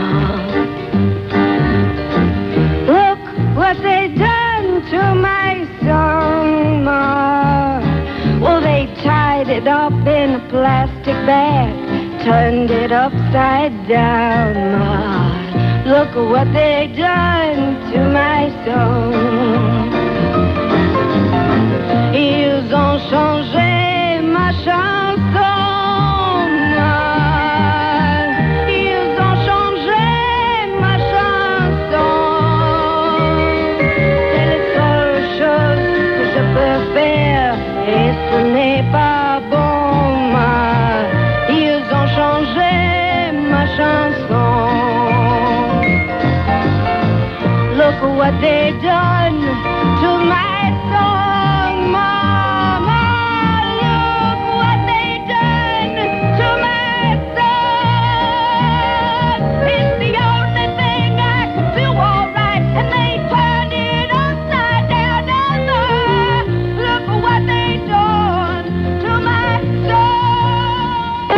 Look what they done to my song. Well, they tied it up in a plastic bag, turned it upside down. Look what they done to my song. Ils ont changé ma chanson. Ils ont changé ma chanson. C'est la seule chose que je peux faire et ce n'est pas bon. Ils ont changé ma chanson. Look what they done to my song, Mama. Look what they done to my song. It's the only thing I can do all right, and they turned it upside down. Look what they done to my song.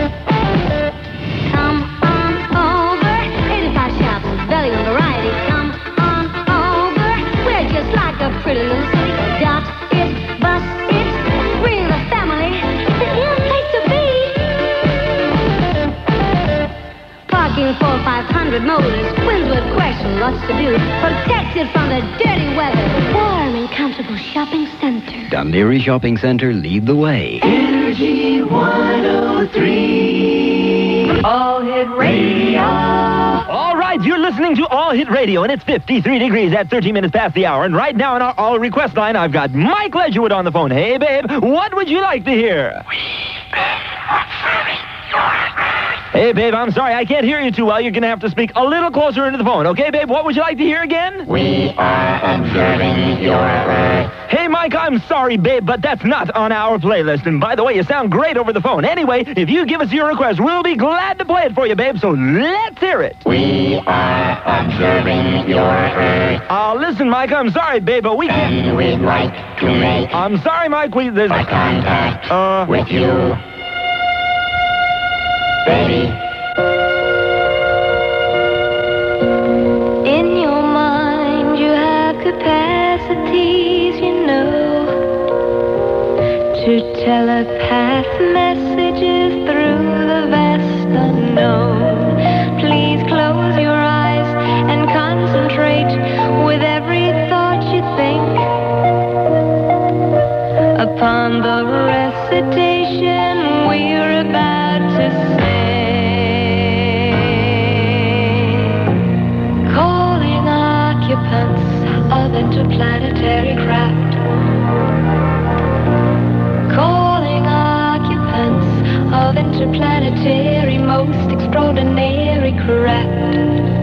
Come on over, 85 shops, value and variety. Come on over, we're just like a pretty little city. Dot it, bus it, bring the family. It's a new place to be. Parking for 500 motors, winds with question, lots to do. Protected from the dirty weather. Warm and comfortable shopping center. Dunleary Shopping Centre, lead the way. Energy 103. All Hit Radio. All right, you're listening to All Hit Radio, and it's 53 degrees at 13 minutes past the hour. And right now on our All Request line, I've got Mike Ledgerwood on the phone. Hey, babe, what would you like to hear? Hey, babe, I'm sorry, I can't hear you too well. You're going to have to speak a little closer into the phone. Okay, babe, what would you like to hear again? We are observing your Earth. Hey, Mike, I'm sorry, babe, but that's not on our playlist. And by the way, you sound great over the phone. Anyway, if you give us your request, we'll be glad to play it for you, babe, so let's hear it. We are observing your Earth. Listen, Mike, I'm sorry, babe, but we can't... And we'd like to make I'm sorry, Mike, there's... a contact with you. Baby. In your mind, you have capacities, you know, to telepath messages through the vast unknown. Please close your eyes and concentrate with every thought you think upon the recitation we're about to say. Calling occupants of interplanetary craft. Calling occupants of interplanetary most extraordinary craft.